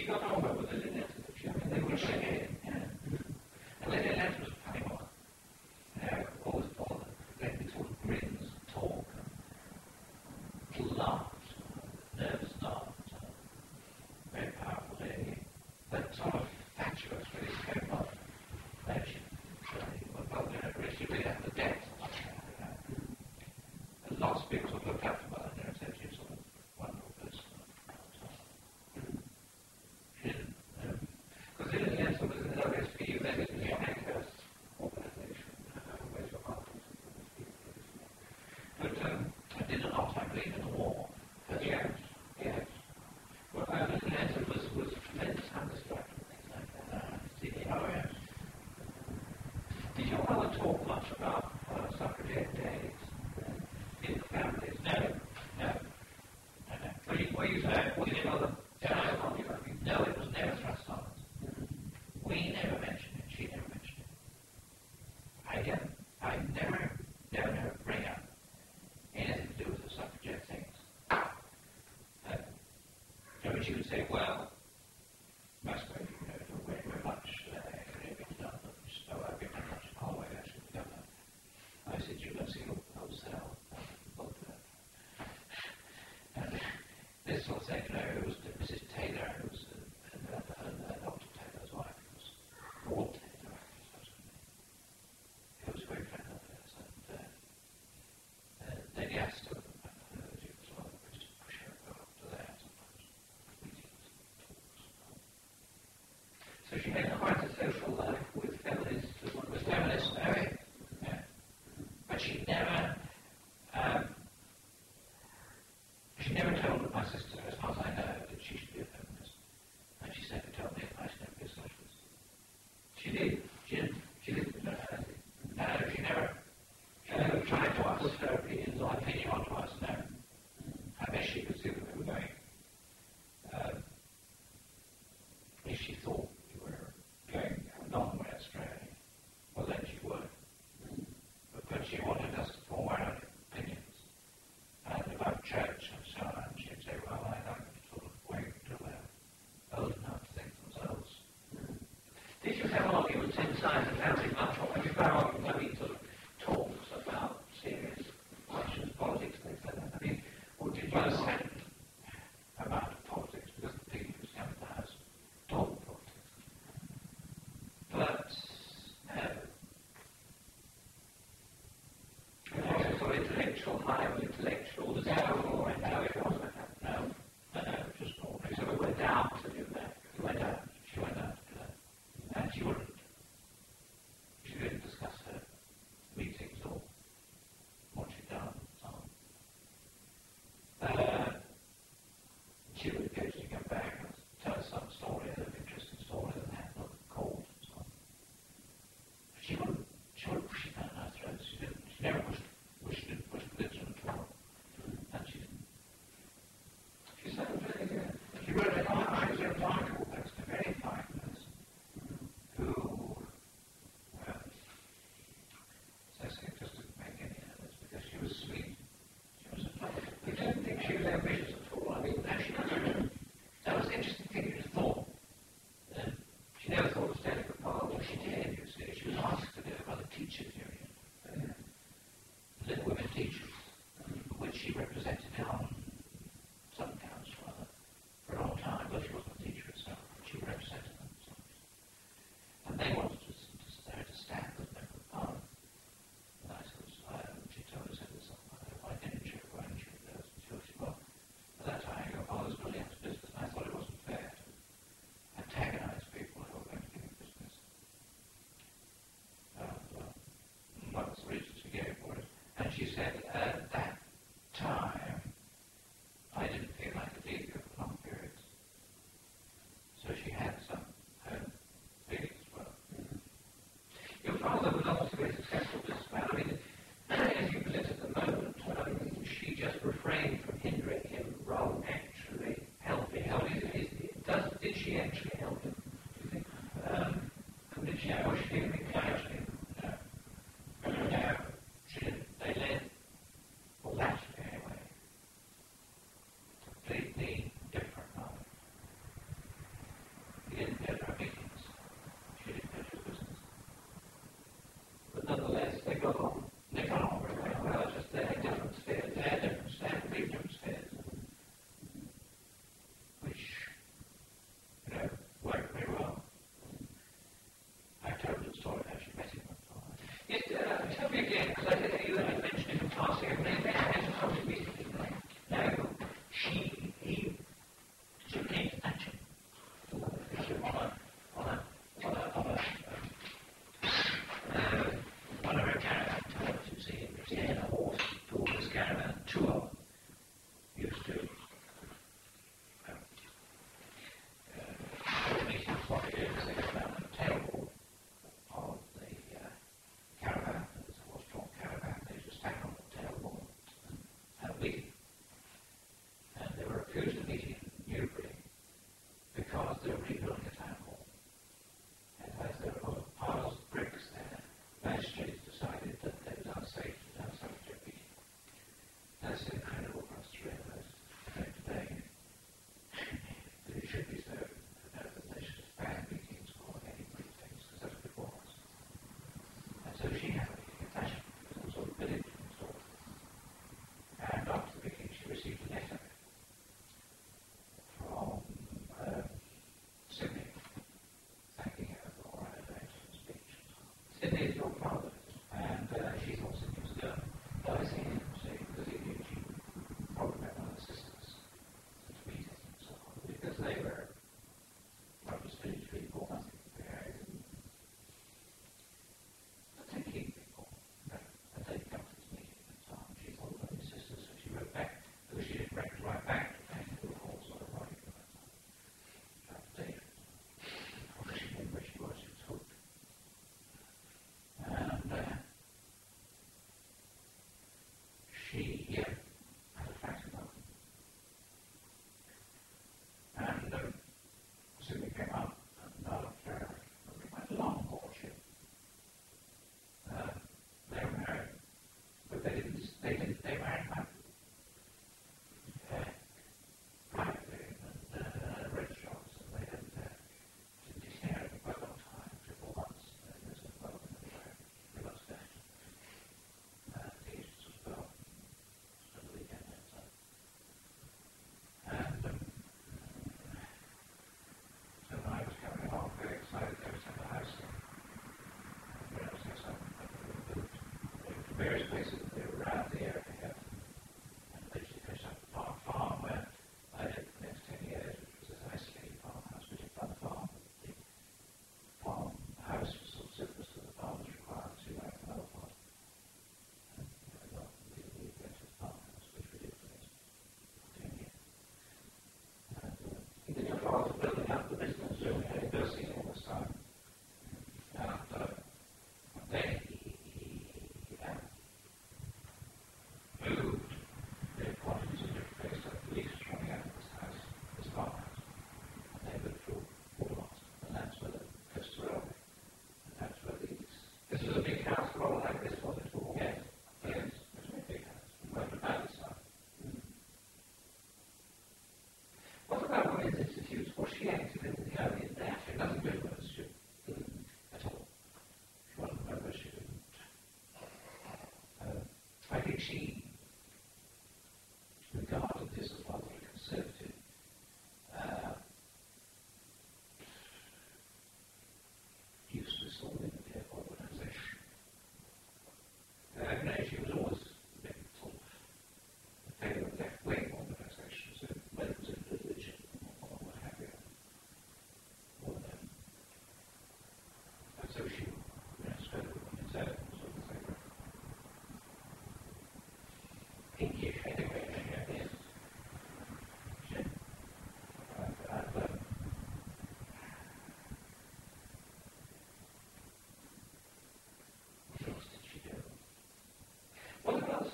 she got on well with the Lynette, did she? I mean, they were shaking. Yeah. And then it left was a funny one. You know, all this all the these sort of grins and talk and laughed, nervous laughed, very powerful lady. But sort of fatuous really came off. Then she well, you know, really, she really had the depth. You know. And lots of people sort of looked up to her, you know, said she was sort of a wonderful person. She didn't, um, because in the end, was in the W S P U, then it was the Anchors organization, uh, where's your heart? but um, I did a lot, I believe, in the war. First Yes, round. yes. Well, uh, the Lynette was, was a tremendous understructure and things like that. Uh, oh, yes. Did you want to talk much about uh, suffragette days in the families? No, no, no, no. Were you, were you saying, was it other child on you? I mean, No, it was never thrust on us. We never mentioned it. She never mentioned it. I didn't. I never, never, never bring up anything to do with the suffragette things. Uh, so when she would say, well, I suppose you know, don't very, very much. Uh, it's done, so I've been very much in Holloway, actually, the governor. I said, you go see wholesale. Both of them. And this sort of thing, you know, it was Missus Taylor, it was uh, and, uh, and, uh, Doctor Taylor's wife, it was Maud Taylor, I think it was her name. He was a very friend of hers, and uh, uh, Lady Astor, I heard you as well, we just push her go up to there sometimes, meetings, talks. so she had quite a social life with feminists as well Was as feminist, very, yeah. But she never, um, she never told my sister, as far as I know, that she should be a feminist. And she never told me that I should never be a socialist. She did. She didn't, she didn't, no, no, she never, She never tried to us. put her opinions my on. opinion onto us, no. I bet she could see that we were going, um, if she thought we were going along with Australia, well then she would. But, but she wanted us to form our own opinions. And about church and so on, she'd say, well, I like to sort of wait until they're old enough to think for themselves. Did you have arguments inside the family much, or have you had arguments, I mean, sort of talks about serious questions, politics, things like that? I mean, or did you Well, have second about politics, because the people who come to the house talk politics. But, no, also sort of intellectual, high intellectual, the no, or intellectual, no, no, no, no, just ordinary. so we went out to do that. She went out, she went out to do that. And she wouldn't, she didn't discuss her meetings or what she'd done and so on. Uh, she would occasionally come back and tell us some story, an interesting story that happened on the court and so on. But she wouldn't, she wouldn't push it down our throats. She didn't, she never pushed, pushed it, pushed religion at all. And she didn't. She sounds really good. She wrote it, I, I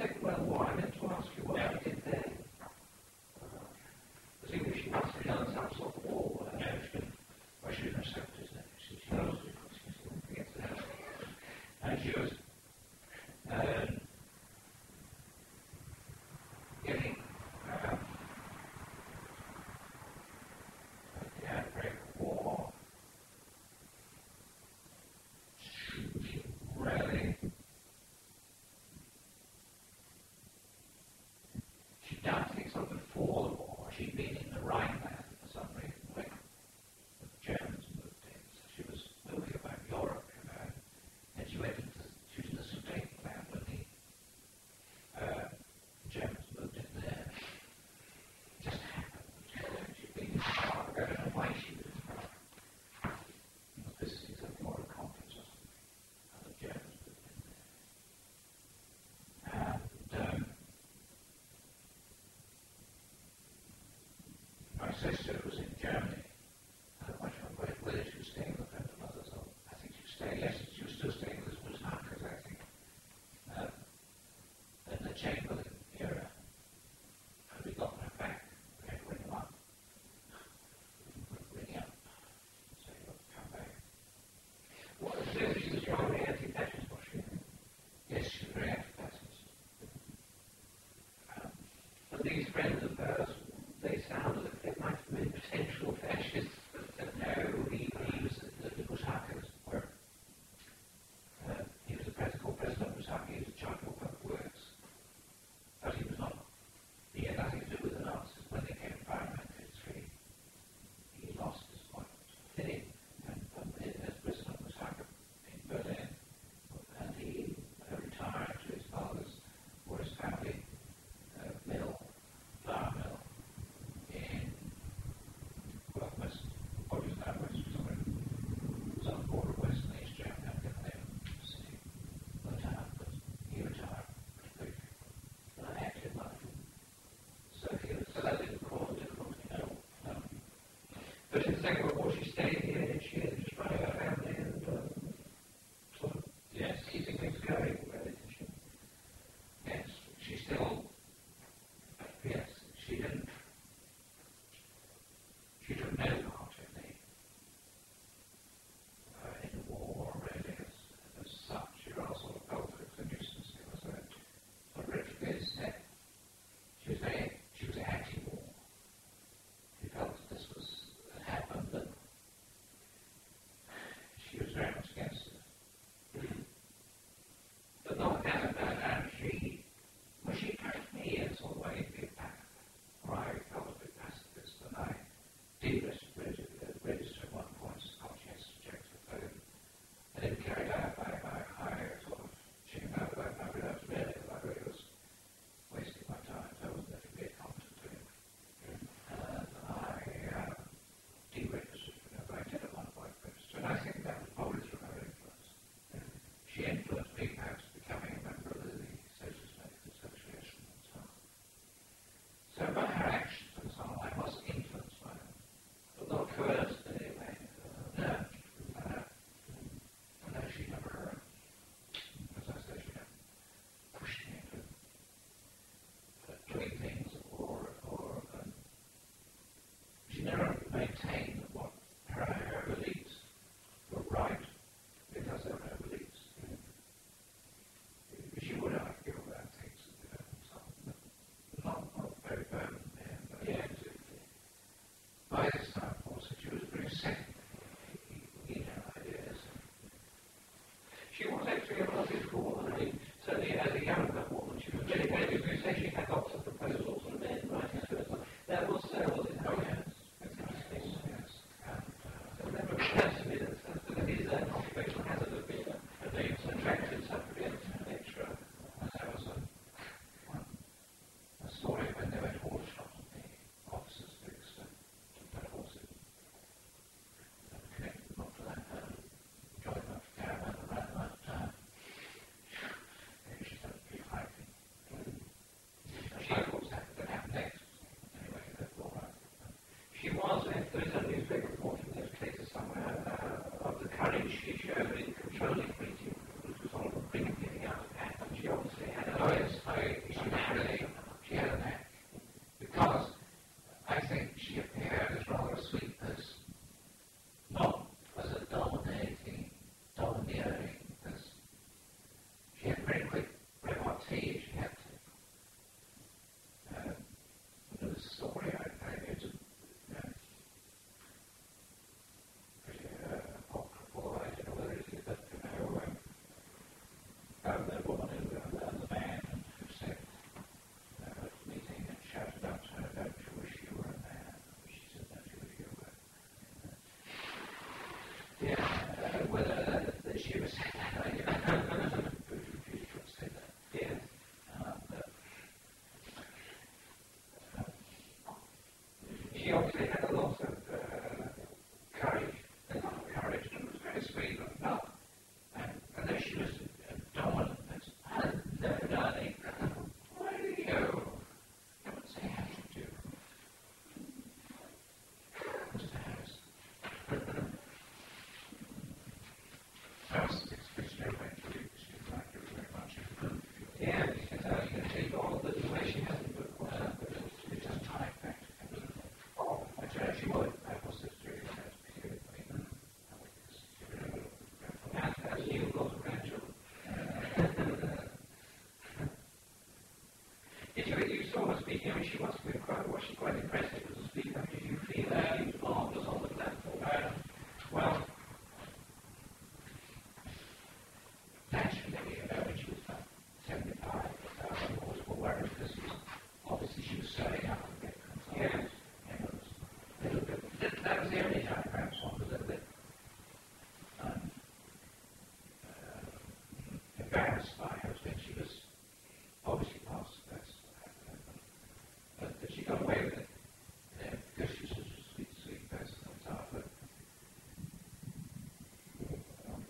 Second World War, I meant to ask you what Yeah. she did then. Presumably she must have done some sort of war. No, she didn't. Well, she didn't accept it. She, she Oh. was, she was, and she was um, getting um, the outbreak of war. She, she really, she'd done things like before the war. She'd been in the Rhineland for some reason when the Germans moved in. So she was moving about Europe, you know, and she went into, she was in the Sudetenland when the uh, Germans moved in there. It just happened. She'd been in Prague. I don't know why she was in Prague. You know, visiting something or a conference or something. And the Germans moved in there. And um, my sister was in Germany. I don't much remember whether she was staying with her mother's or I think she was staying, yes, she was still staying with his Hackers, I think. Um, in the Chamberlain era. And we got her back. We had to ring them up. Ring up. Say, look, come back. What was it? She was strongly anti-fascist, was she? Yes, she was very anti-fascist. Um, And these friends of hers, they sounded like they might have been potential fascists. But, uh, no, he, he was the, the Bush Hackers were. Uh, he was the president, president of Bush Hackers. He was in charge of public works. But he was not. He had nothing to do with the Nazis. When they came to power in nineteen fifty-three, he lost his appointment. did he? And um, as president of Bush Hacker in Berlin, and he uh, retired to his father's or his family uh, mill, flour mill in well, west, what was that west, somewhere, it was on the border of West and East Germany, I can't remember the city, the town, but he retired pretty quickly. And I acted like him. So he was, So that didn't cause difficulty. no, no, But in the Second World War, she stayed here, did she? And just running her family and um, sort of yes, keeping things going, really, did she? yes, she still, yes, she didn't, she took no part in the, uh, in the war, really, as, as such. She also felt it was a nuisance. It was a, what Richard Gere said. She was very, she was anti-war. She felt that this was, had happened, and she, I mean, she must have been quite, was she quite impressive as a speaker? Did you feel that she was marvellous on the platform? Uh, well, naturally, uh, when she was about seventy-five, uh, I was aware because obviously she was starting out to get consults. Yes. And it was a little bit, that, that was the only time perhaps one was a little bit um, uh, embarrassed by her when she was obviously past the best. But, but she got away with it uh, because she was such a sweet, sweet person at the time. But, um,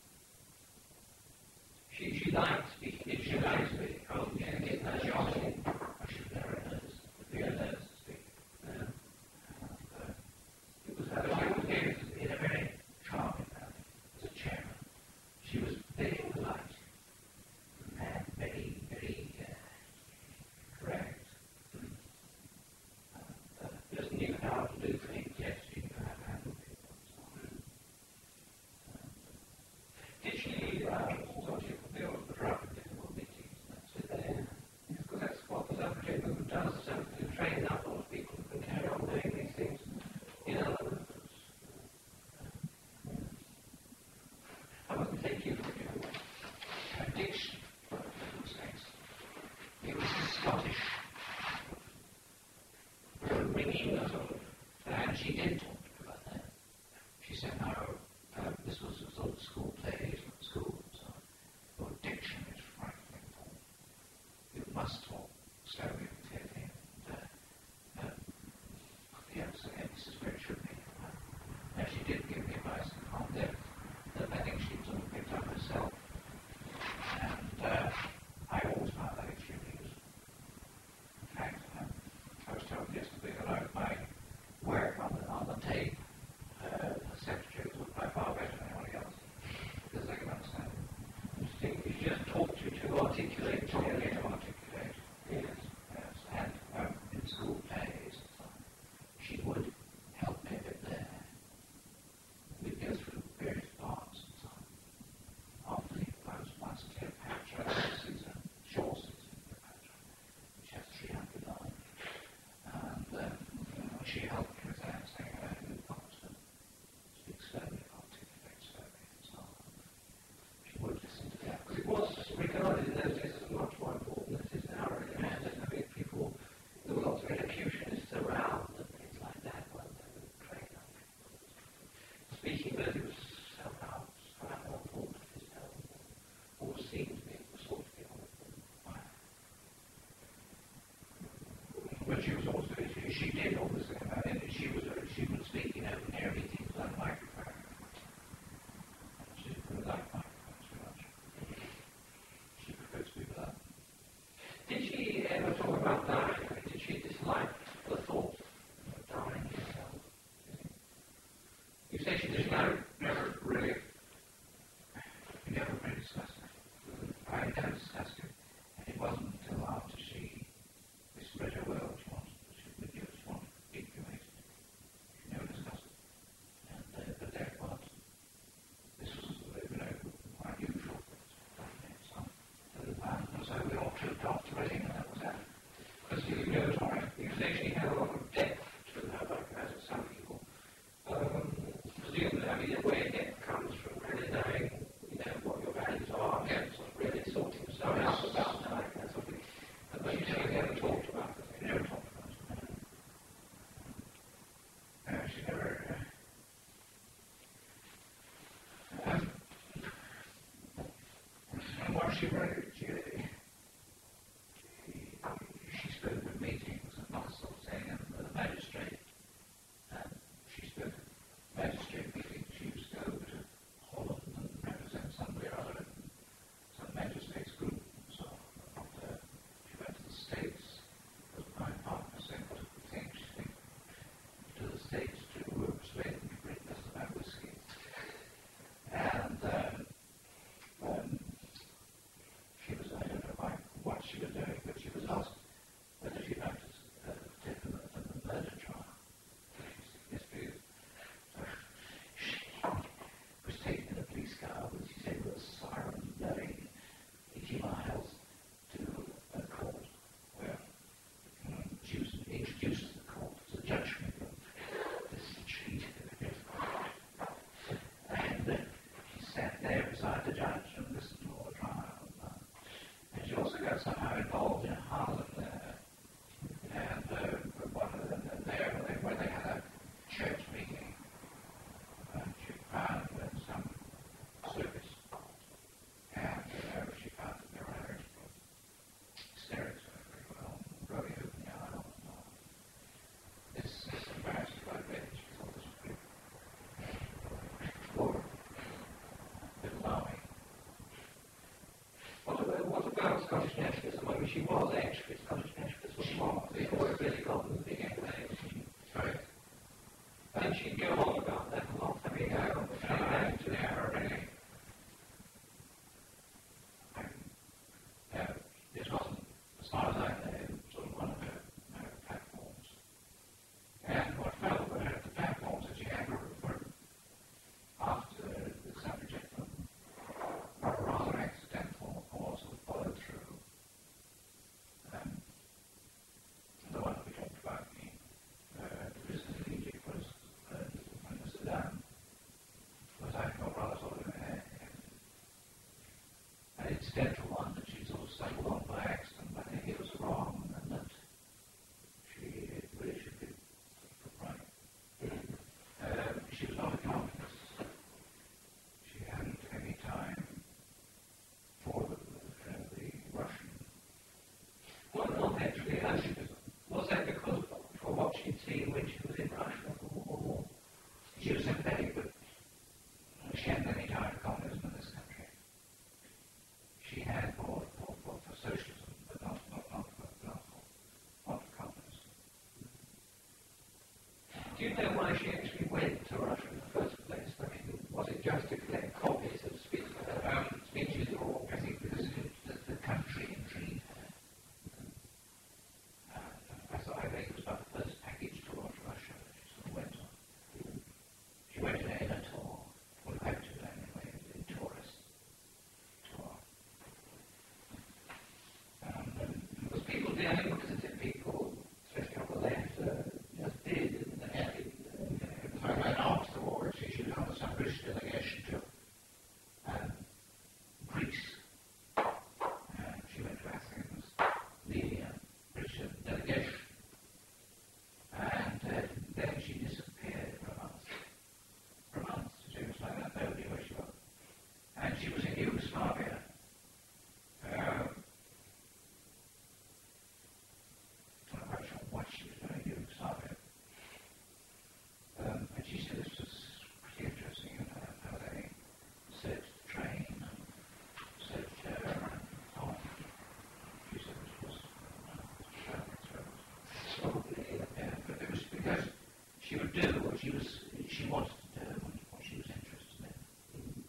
She, she liked speaking. Did she she like likes speaking? me. Oh, yeah, yeah, no, she obviously, she was very nervous, very nervous to speak. Yeah. And, uh, It was but her. she was very, in a very charming manner as a chairman. She was very polite and very, very uh, correct. And, uh, Just knew how to do things. yes, she knew how to handle people. And so on. Did she, uh, sort of deal with the rather difficult meetings? That's it there. Yes, because that's what the suffragette movement does, so to train up a lot of people who can carry on doing these things in other movements. I wasn't thinking of you. Her diction was nice. It was Scottish, Ringing that sort of. and she did talk to me about that. She said, no, um, this was a sort of school plays, not school, so your diction is frightening for you must talk slowly and clearly. And, uh, uh, the emphasis is where it should be. And she did give me advice on that, that I think she sort of picked up herself. And uh, I always found that extremely useful. In fact, um, I was told yesterday that I, my work on the, on the tape, uh, the secretary was by far better than anybody else, because they can understand it. You think you just talk to to articulate They talk clearly. to articulate. Yes. Yes, and um, in school plays and so on, she would help me a bit there. We'd go through various parts and so on. Often I was once Cleopatra, Caesar, Shaw Caesar Cleopatra, which has three hundred lines. And um, you know, she helped me with that, saying, uh, you've got to speak slowly, articulate slowly, and so on. She would listen to that. Because it was regarded in those days as much more important than it is now, really. I mean, I think people, there were lots of elocutionists around and things like that, weren't there, who would train up people. Speaking ability was somehow, somehow more important than it is now. Always seemed to be, was thought to be more important. But she was also, she, she did all this thing about it. She was, uh, she would speak in open air meetings on a microphone. She didn't like microphones too much. She preferred to speak without. Did she ever talk about dying? I mean, did she dislike the thought of dying herself? You say she She disliked. never, never really, we never really discussed it. I never discussed it. And it wasn't until after she, we spread her well, she wanted, she would give us one big committee. She never discussed it. And, uh, but there it was. This was, you know, quite usual. So, and so we all trooped off to Reading, and that was that. Because you know, sorry, you say she had a lot of depth to her, like as with some people. Um, presumably, I mean, the way depth comes from really knowing, you know, what your values are, and sort of really sorting stuff out about dying, that sort of thing. But you say you never talked about it. We never talked about it. Uh, she never. Uh, um, and while she wrote, she, she, she spoke at meetings and that sort of thing, and the magistrate. And she spoke at magistrate meetings. She used to go over to Holland and represent somebody or other in some magistrates group and so on. And, uh, she went to the States. My partner said, what a good thing she think to the States to uh, persuade them to bring us about whiskey. And um, um, Edgefield, Scottish Edgefield was smart before it really got moving anyway. Sorry. And she'd go on about that a lot. I mean, I don't know. Uh, yeah, really. Um, uh, this wasn't, as far as I know, sort of one of her, her platforms. And what fell were the platforms that she had were, were after the suffragette were rather accidental or sort of followed through. Um, the one we talked about, the, uh, the prison in Egypt was uh, when the Sudan was I felt rather sort of uh, an incidental one that she sort of stumbled on by accident. I think it was wrong and that she really should be put right. Um, she was not a communist. She hadn't any time for the, uh, the Russian. Well, not actually. Actually, was that because for what she'd seen when she was in Russia? Or, She was sympathetic, but she hadn't any time for communism in this country. She had for, for, for, for socialism, but not, not, not, for, not, for, not for communism. do you know why she actually went to Russia in the first place? I mean, was it just to collect copies of speech, uh, Um, speeches or I think because it, the, the country intrigued her. Uh, I thought I think it was about the first package tour to Russia that she sort of went on. She went in a tour, or had to anyway, a tourist tour. Um, and, because people did, I think because it's people, especially on the left, uh, just did, didn't they? Yeah. Uh, and after the war, she she was on some British delegation to um, Greece. Uh, she went to Athens, leading a British delegation. And uh, then she disappeared for a month. For a month. She was like that, nobody knew where she was. And she was in Yugoslavia. Um, I'm not quite sure what she was doing in Yugoslavia. Um, and she said this was pretty interesting, you know, how they searched the train and searched her and so on. She said this was uh, probably, uh, yeah, but it was because she would do what she was she wanted to do and what she was interested in.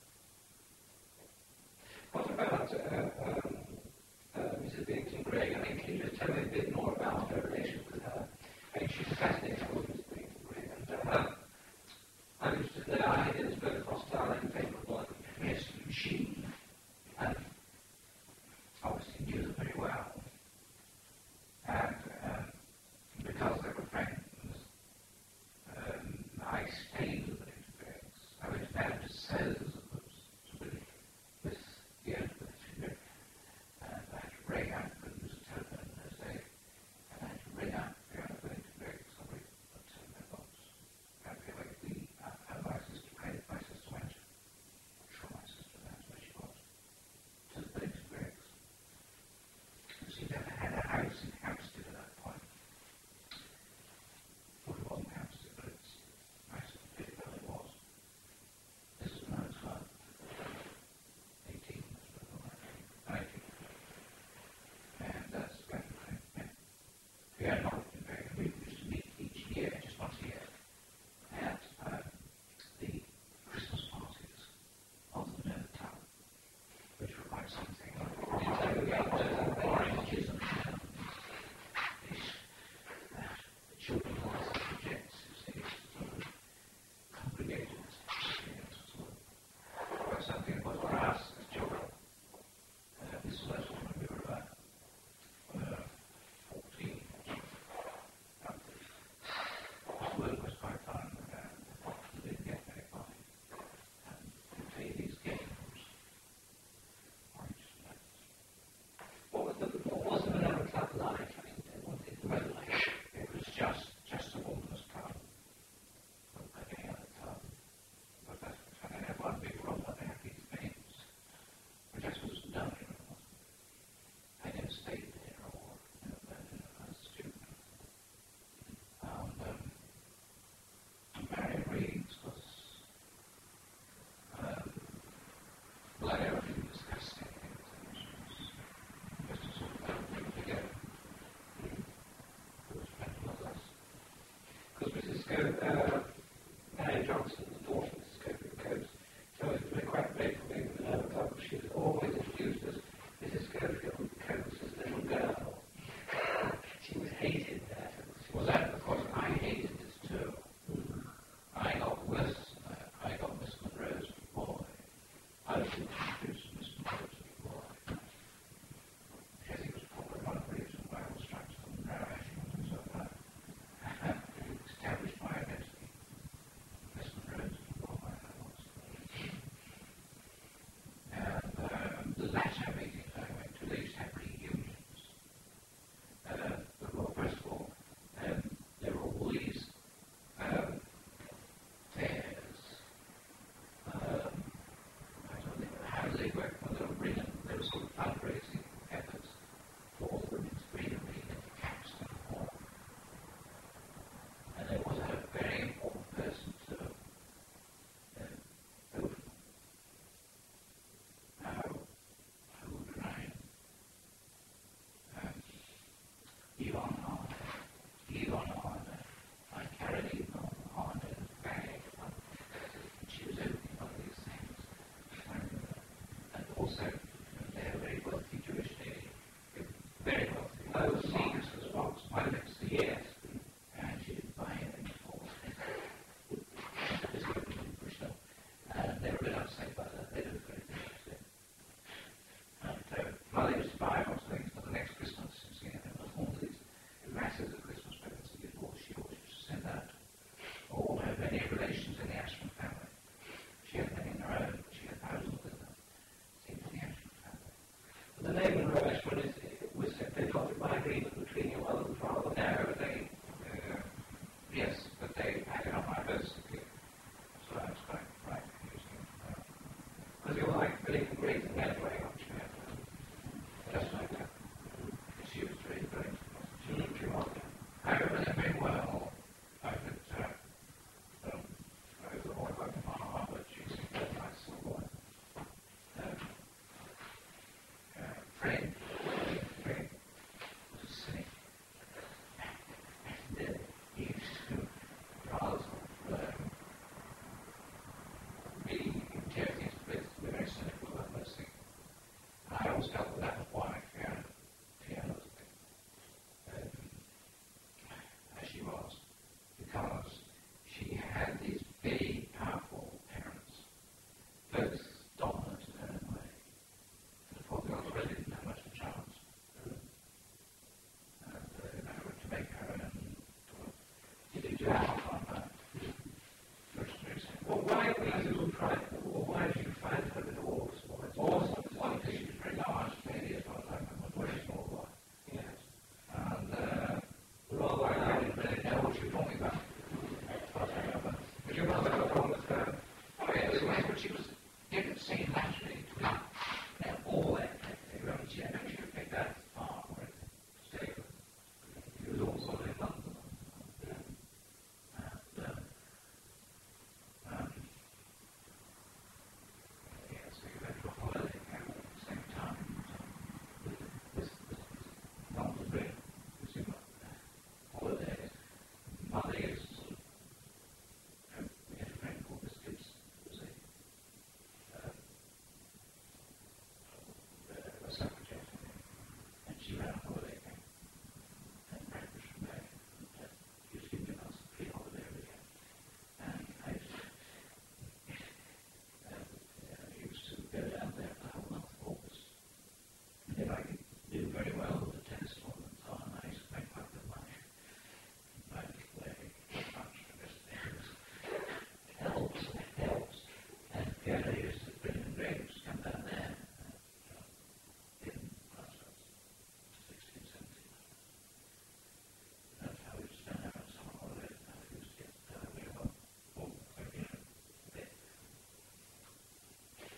what about uh, um, uh, Missus Bington Gregg? I mean, can you just tell me a bit more about her relationship with her? I mean, she's fascinating with Missus Bington Gregg, and uh, I'm interested in the ideas, both hostile and favourable. Yes, she um, obviously knew them very well. And um, because they were friends, um, I stayed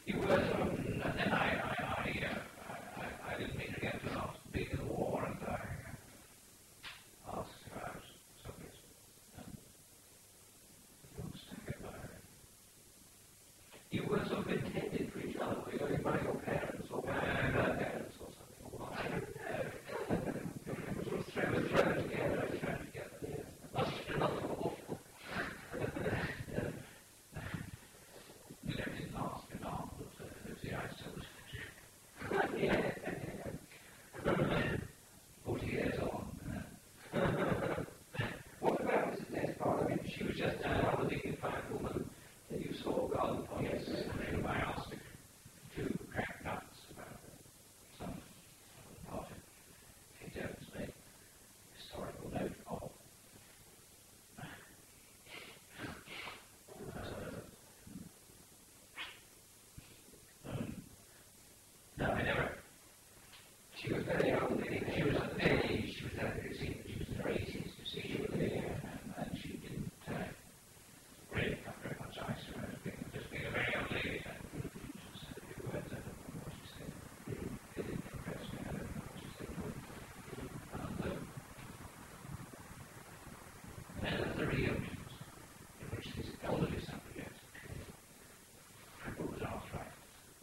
He was, um, and then I, I, I, uh, I, I, I didn't meet again until after the beginning of the war, and I uh, asked if I was subject. And he was thinking about it. You were sort of intended for each other, were you? I mean, by your parents or by Uh, their parents or something. Or what? I don't know. It was sort of They thrown, were thrown thrown together, together. thrown together. Yes. Must have been rather awful. You know, it didn't last very long, but uh, it was the ice that was Yeah. forty years on. Uh, What about Missus Despard? I mean, she was just a rather dignified woman that you saw garden yes, policy. I asked her to crack nuts about some part of Kate Evans made historical note of. Uh, um, no, I never. She was very young, lady. She was at the age, she was at the she was in her eighties, you see, she was there, and, and she didn't uh, really have very much ice around her, being, just being a very young lady. And she said a few words, I don't know what she said. It didn't impress me, I don't know what she said. And um, then there were the reunions, in which these elderly suffragettes, crippled with arthritis,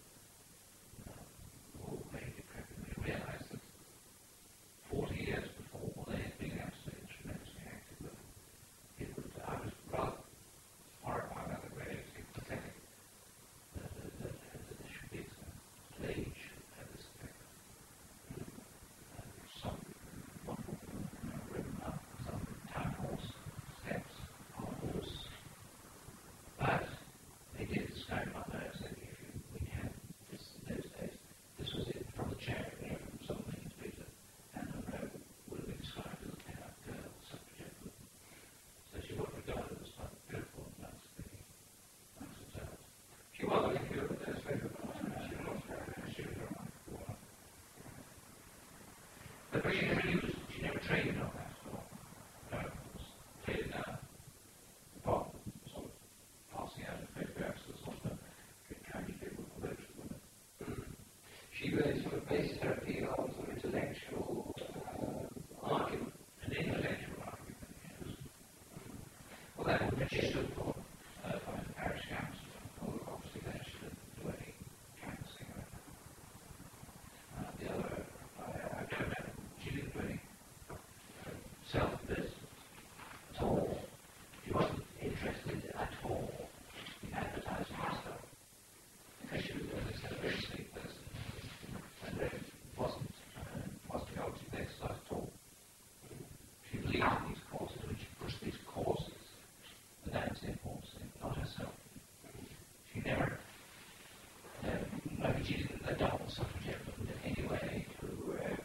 all very decrepit, they realised that forty years before they had been absolutely tremendously active, but it was, I was rather horrified by the way it was pathetic that, that, that, that there should be some age had this effect. Uh, some wonderful, you know, ridden up some town horse steps on a horse. But they did describe my nurse that if you, we had this in those days, this was it from the chair, you know, from some things, Peter, and her robe would have been described as a pin-up girl, suffragette woman. So she was regarded as quite beautiful and nice lady, nice herself. She was a good administrator. She was very, she was a remarkable woman. But she never used, she never traded on that at all. No, it was traded down. Apart from sort of passing out of photographs of sort of trying to get with the women. She really sort of based her appeal on some intellectual uh, argument. An intellectual argument, yes. Well, that was what she stood for, uh, by the parish council. Well, obviously then she didn't do any canvassing or anything. Uh, the other, I, I don't know, she didn't do any self-business at all. She wasn't interested at all in advertising herself. Because she was always a very sweet person. And it wasn't, uh, wasn't going to exercise at all. She believed in these causes, and she pushed these causes, and that's the important thing, not herself. She never, um, maybe she didn't adopt suffragette movement in any way to uh,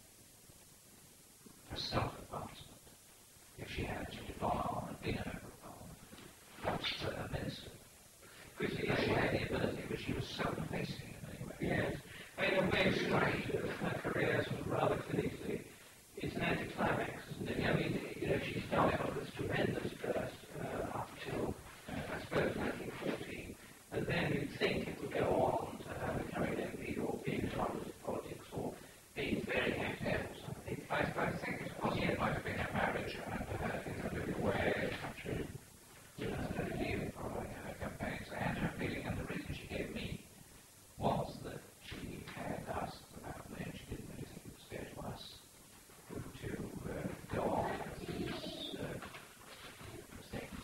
for self-advancement. If she had, she could gone on and been a member of Parliament, perhaps a minister. Because she, she had the ability, but she was self-effacing in many ways. Yes. I mean, the way she writes her career sort of rather clinically, it's an anticlimax, isn't it? I mean, you know, she started off with tremendous trust uh, up till, uh, I suppose, nineteen fourteen, and then you'd think it would go on to her becoming M P or being involved in politics or being very active or something. I, I think it was, it might have been her marriage and her thing to be away in the country, you know, leaving following her campaigns, and her feeling, and the reason she gave me was that she had asked about me, and she didn't really think it was fair to us to uh, go on with these uh, things.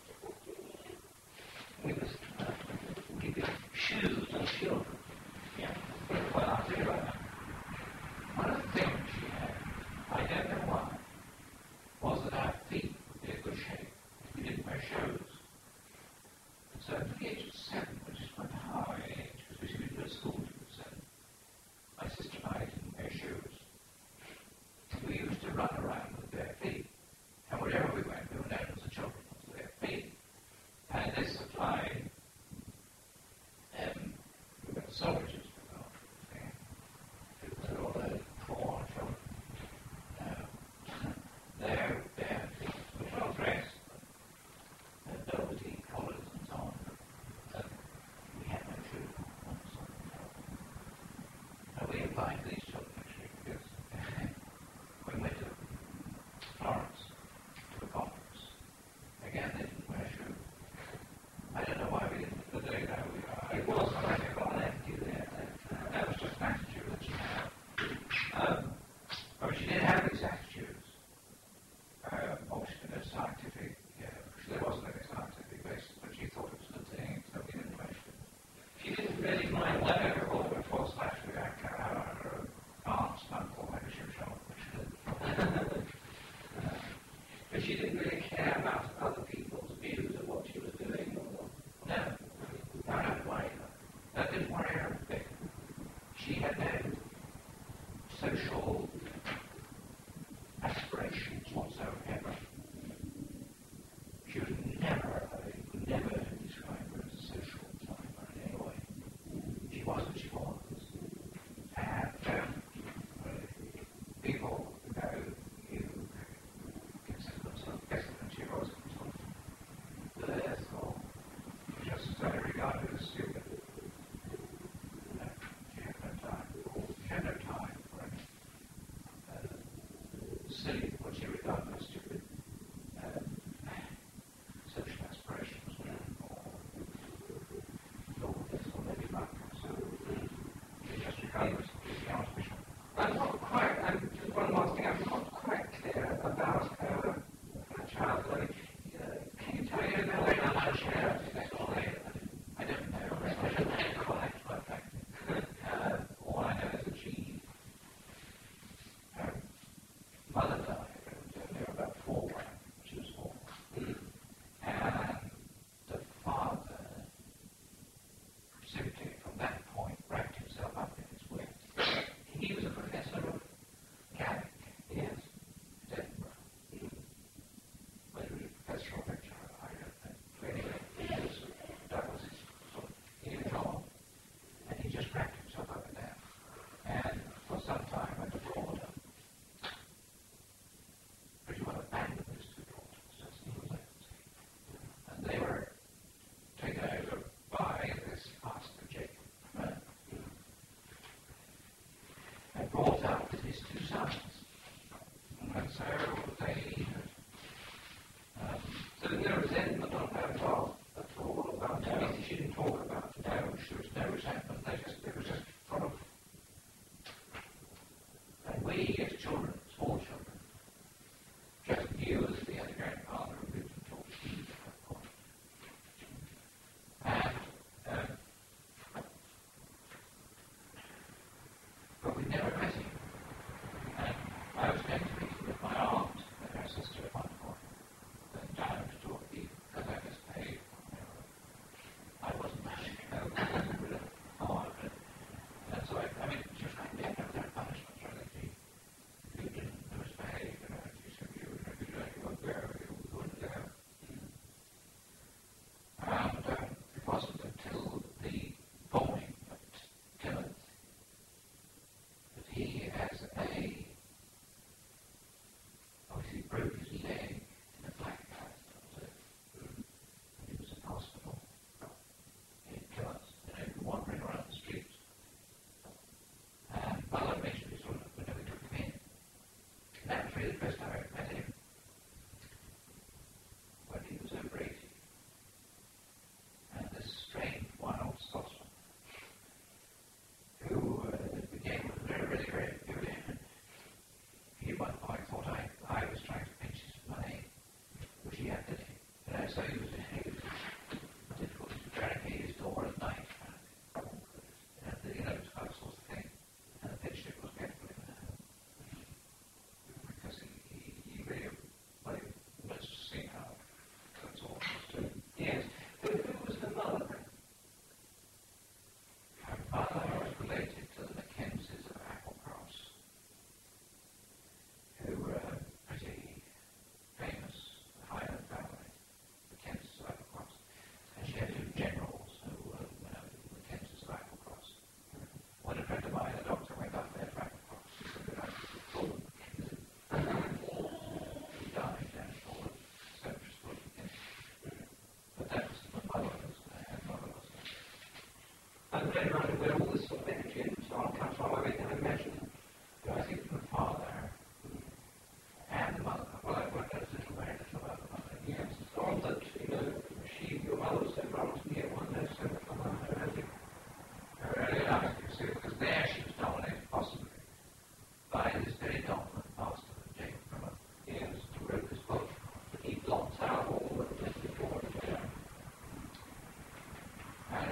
We must uh, give you shoes and children. Yeah. Well, I'll tell you right now. One of the things she had, I don't know why, was that our feet would be in good shape if we didn't wear shoes. And so at the age of seven, which is quite a high age, because we should be at school at seven, my sister and I didn't wear shoes. We used to run around with bare feet. And wherever we went, we were known as the children of the bare feet. And this applied, um, we were soldiers, for example. Okay? It was all the poor children. Um, their bare feet were well dressed, their velveteen collars and so on.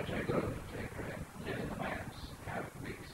which I go to take her and live in the manse out of weeks.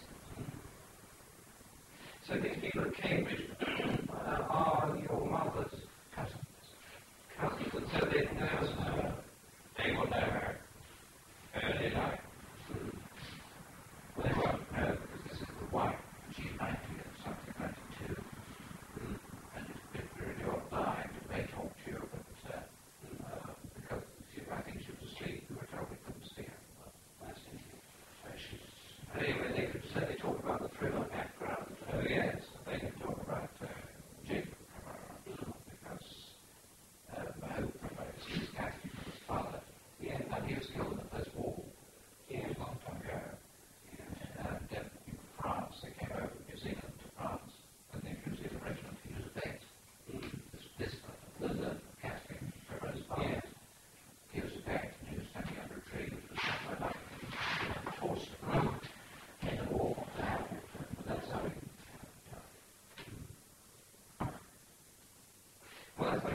So these people at Cambridge uh, are your mother's Cousins. cousins, and so they know Uh, they will know her early life. Well, they won't know because this is the wife. She's ninety or something, ninety-two. Mm. And it's a bit really odd line to may talk to you, but uh, uh, because she, I think she was asleep, we were told we couldn't see her. Well, that's interesting. so she's, Anyway, they could certainly talk about the thriller background. oh yes, they can talk about uh, Jacob Cameron, because um, I hope he was Catholic with his father. Yeah, And he was killed in the First War. yeah, A long time ago. And um, in France, they came over from New Zealand to France, and the New Zealand regiment, he was a vet. This, this was a Catholic for his father. yeah. He was a vet, and he was standing under a tree, which was somewhere like a horse in the war. But that's how he. Well, that's